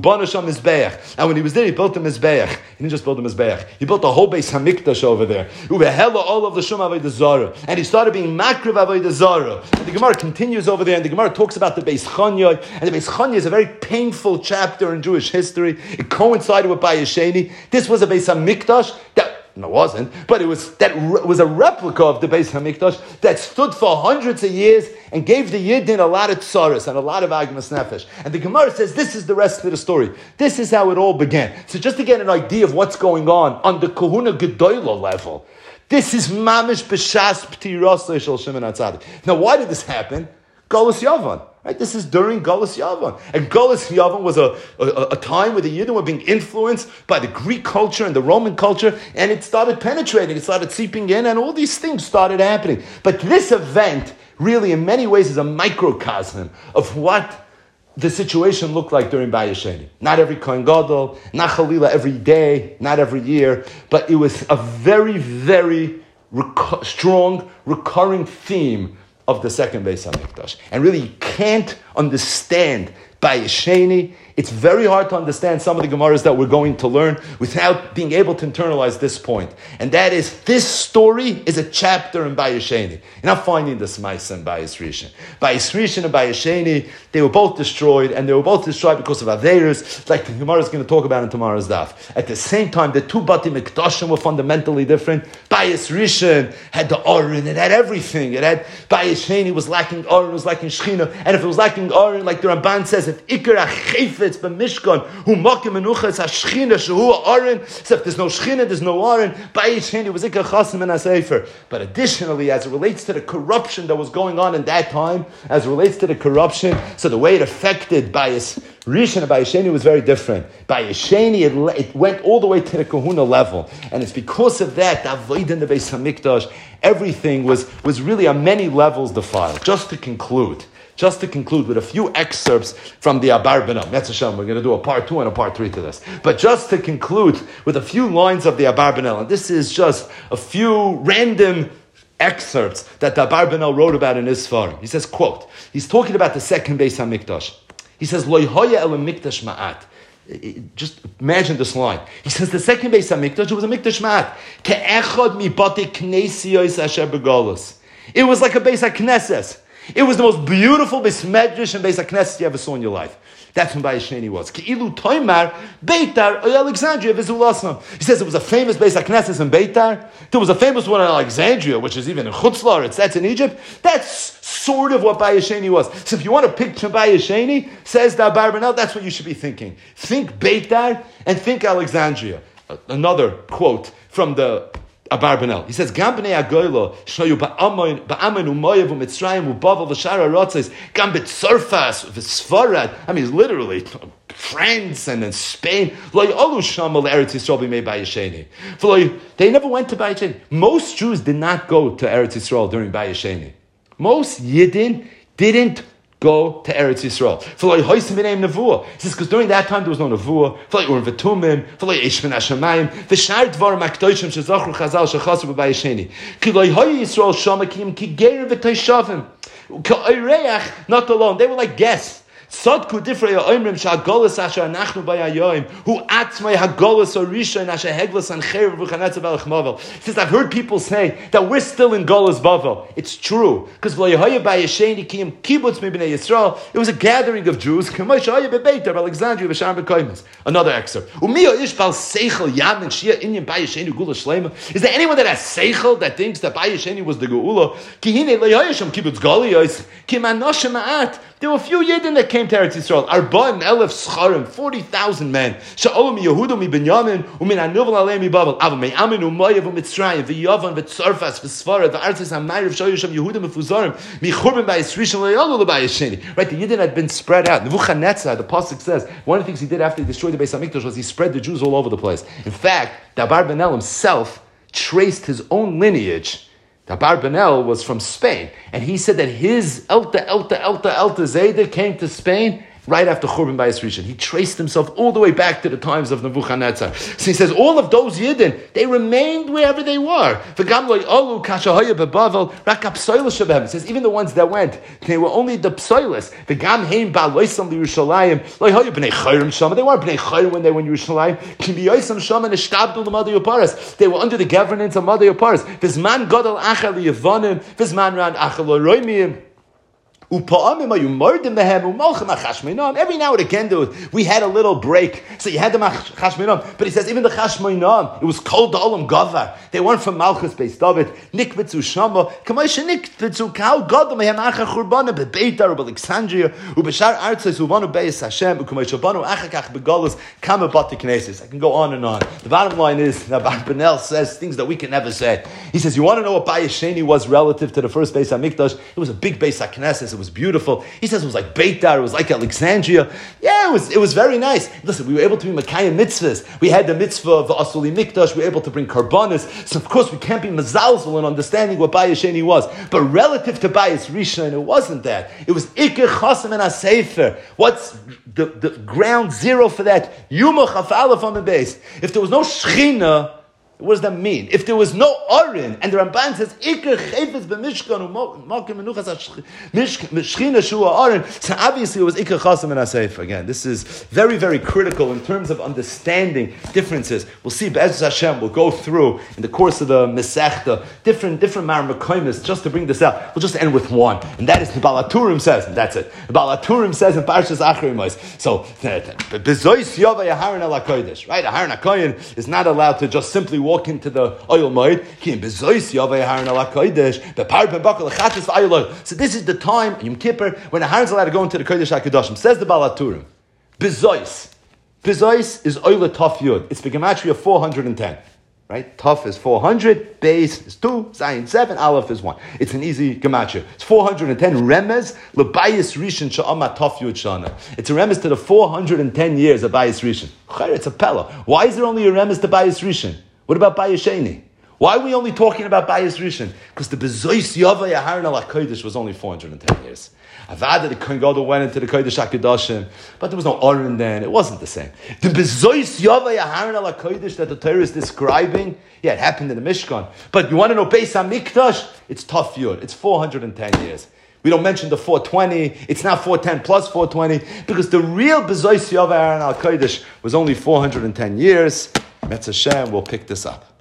A: when he was there, he built a Mizbeach. He didn't just build a Mizbeach. He built a whole Beis HaMikdash over there. All of the Shum Avodah Zarah. And he started being Makriv Avodah Zarah. And the Gemara continues over there, and the Gemara talks about the Beis Chanya. And the Beis Chanya is a very painful chapter in Jewish history. It coincided with Bayis Sheni. This was a Beis HaMikdash that No, it wasn't. But it was that re- was a replica of the Beis HaMikdash that stood for hundreds of years and gave the Yidden a lot of tsaras and a lot of agmas nefesh. And the Gemara says this is the rest of the story. This is how it all began. So just to get an idea of what's going on on the Kahuna Gedolah level, this is mamish b'shas p'tirasei shel Shimon HaTzadik. Now, why did this happen? Galus Yavan. Right? This is during Galus Yavan. And Galus Yavan was a, a, a time where the Yidden were being influenced by the Greek culture and the Roman culture, and it started penetrating, it started seeping in, and all these things started happening. But this event really, in many ways, is a microcosm of what the situation looked like during Bayis Sheni. Not every Kohen Gadol, not Chalila every day, not every year, but it was a very, very rec- strong, recurring theme of the second Beis HaMikdash. And really, you can't understand Bayis Sheni. It's very hard to understand some of the Gemaras that we're going to learn without being able to internalize this point. And that is, this story is a chapter in Bayis Sheni. You're not finding this Maisa in Bayis Rishon. Bayis Rishon and Bayis Sheni, they were both destroyed, and they were both destroyed because of Aveirus, like the Gemara is going to talk about in tomorrow's daf. At the same time, the two Bati Mikdashim were fundamentally different. Bayis Rishon had the Oren, it had everything. It had, Bayis Sheni was lacking Oren, was lacking Shechina, and if it was lacking Oren, like the Ramban says, if Ikar HaChefetz b'Mishkan, hu Mokim Menuchas HaShechina, shehu Oren, so if there's no Shechina, there's no Oren, Bayis Sheni was Ikar Chasim and HaSefer. But additionally, as it relates to the corruption that was going on in that time, as it relates to the corruption, so the way it affected Bayis Rishon and Bayis Sheni was very different. Bayis Sheni, it, it went all the way to the Kahuna level. And it's because of that, the Avodah in the Beis HaMikdash, everything was, was really on many levels defiled. Just to conclude, just to conclude with a few excerpts from the Abarbanel. Metz Hashem, we're going to do a part two and a part three to this. But just to conclude with a few lines of the Abarbanel, and this is just a few random excerpts that the Abarbanel wrote about in his Sfarim. He says, quote, he's talking about the second Beis HaMikdash. He says, Lo yhoya el mikdash ma'at. Just imagine this line. He says, the second Beis HaMikdash, it was a mikdash ma'at. Ke'echad mi bate knesiyos asher begalus. It was like a Beis HaKnesses. It was the most beautiful Beis Medrash and Beis HaKnesses you ever saw in your life. That's when Bayis Sheni was. Ke'ilu toimar Beitar Alexandria v'zulasam. He says it was a famous Beis HaKnesses in Beitar. There was a famous one in Alexandria, which is even in Chutz La'aretz. That's in Egypt. That's sort of what Bayis Sheni was. So if you want to picture Bayis Sheni, says the Abarbanel, that's what you should be thinking. Think Beitar and think Alexandria. Another quote from the Abarbanel. He says, "Gam b'nei Agoyla shnoyu ba'amen ba'amen u'moyev u'mitzrayim u'bavel v'shara rotzes gam b'tzarfas v'sfarad." I mean, literally France and in Spain. Lo yolu shama le'Eretz Yisrael b'mei Bayis Sheni. They never went to Bayis Sheni. Most Jews did not go to Eretz Yisrael during Bayis Sheni. Most Yidden didn't go to Eretz Yisrael. He says, because during that time there was no Nevuah. Not alone. They were like guests.
B: Tzadku difrei ha'omrim she'hagolas asher anachnu b'hayoim hu atzmai hagolas orisha asher heglas an cherev v'chanetzav elech mavel. He says, I've heard people say that we're still in Golas Bavel. It's true, because v'layahaya b'yasheni kiyim kibbutz mibnei Yisrael. It was a gathering of Jews. K'may shahaya b'beitar b'Alexandria v'shar b'koymas. Another excerpt. Umiya ish bal seichel yamin shia inyan b'yasheni gula shlema. Is there anyone that has seichel that thinks that b'yasheni was the geula? Ki hine layahaya sham kibbutz galiyos ki manoshim ma'at. There were a few Yidden that came to Eretz Yisrael. Arba'im elef scharim, forty thousand men. Sha'olam Yehuda mi Binyamin, umin anuvel alei mi Babel. Avam mi Amin u'moyev u'mitzrayim, v'yavan v'tzarfas v'sfarad, v'artzis ha'mayrav shoyusham Yehuda mifuzarim, mi churban b'yis rishon le'yolu l'b'yis sheni. Right, the Yidden had been spread out. Nebuchadnezzar, the Pasuk says, one of the things he did after he destroyed the Beis HaMikdash was he spread the Jews all over the place. In fact, the Abarbanel himself traced his own lineage. The Abarbanel was from Spain, and he said that his Elta, Elta, Elta, Elta Zayda came to Spain right after Churban Bayis Rishon. He traced himself all the way back to the times of Nebuchadnezzar. So he says, all of those Yidden, they remained wherever they were. He says, even the ones that went, they were only the psoilis. They weren't bnei chayrim when they were in Yerushalayim. They were under the governance of Madai Paras. Vizman gadol achal yevanim, vizman ran achal roimiyim. Every now and again, we had a little break. So you had the Chashmonaim. But he says, even the Chashmonaim, it was called the Olam Gavar. They weren't from Malchus Beis David. Nikvetzu Shama. Kamaisha Nikvetzu Kal Gadol Mehem Acha Churbana Bebeitar Alexandria Ubeshar Artzos Uvanu Beis Hashem Ukamaisha Banu Achakach Begalus Kama Bati Knesses. I can go on and on. The bottom line is that Abarbanel says things that we can never say. He says, you want to know what Bayis Sheni was relative to the first Beis HaMikdash? It was a big Beis HaKnesses. It was beautiful. He says it was like Beitar, it was like Alexandria. Yeah, it was it was very nice. Listen, we were able to be Makayim mitzvahs. We had the mitzvah of the Asuli Mikdash. We were able to bring karbanis. So of course we can't be mazalzal in understanding what Bayis Sheni was. But relative to Bayis Rishon, it wasn't that. It was Iker Chasam and Asefer. What's the, the ground zero for that? Yumach Afalaf on the base. If there was no Shechina, what does that mean? If there was no Orin, and the Ramban says, Iker Chayfetz b'mishkan u'mokim menuchas ha'shchina shua Orin, so obviously it was Iker Chasam and Asayf. Again, this is very, very critical in terms of understanding differences. We'll see, Be'ezus Hashem, we'll go through, in the course of the Masechta, different, different Maramakoimis, just to bring this out. We'll just end with one, and that is the Baal HaTurim says, and that's it. The Baal HaTurim says in Parshas Achrimos. So, Bezois Yova Yaharon Al HaKodesh, right? Aharon HaKoyin is not allowed to just simply walk into the oil moed. So this is the time, Yom Kippur, when the Aharon's allowed to go into the Kodesh HaKadoshim. Says the Baal HaTurim, Bezois. Bezois is oil Taf Yud. It's the gematria of four hundred ten. Right? Taf is four hundred, Beis is two, Zayin seven, Aleph is one. It's an easy gematria. It's four hundred ten. Remez lebayis rishon she'ama Taf Yud shana. It's a remez to the four hundred ten years of Bayis Rishon. It's a pella. Why is there only a remez to Bayis Rishon? What about Bayis Sheni? Why are we only talking about Bayis Rishon? Because the Bezois Yava Yaharon Al HaKodesh was only four hundred ten years. Avada, the Kohen Gadol went into the Kodesh HaKadoshim, but there was no Oren then. It wasn't the same. The Bezois Yava Yaharon Al HaKodesh that the Torah is describing, yeah, it happened in the Mishkan. But you want to know Beis HaMikdash? It's Taf Yud. It's four hundred ten years. We don't mention the four twenty. It's not four ten plus four twenty, because the real Bezois Yava Yaharon Al HaKodesh was only four hundred ten years. Metz Hashem will pick this up.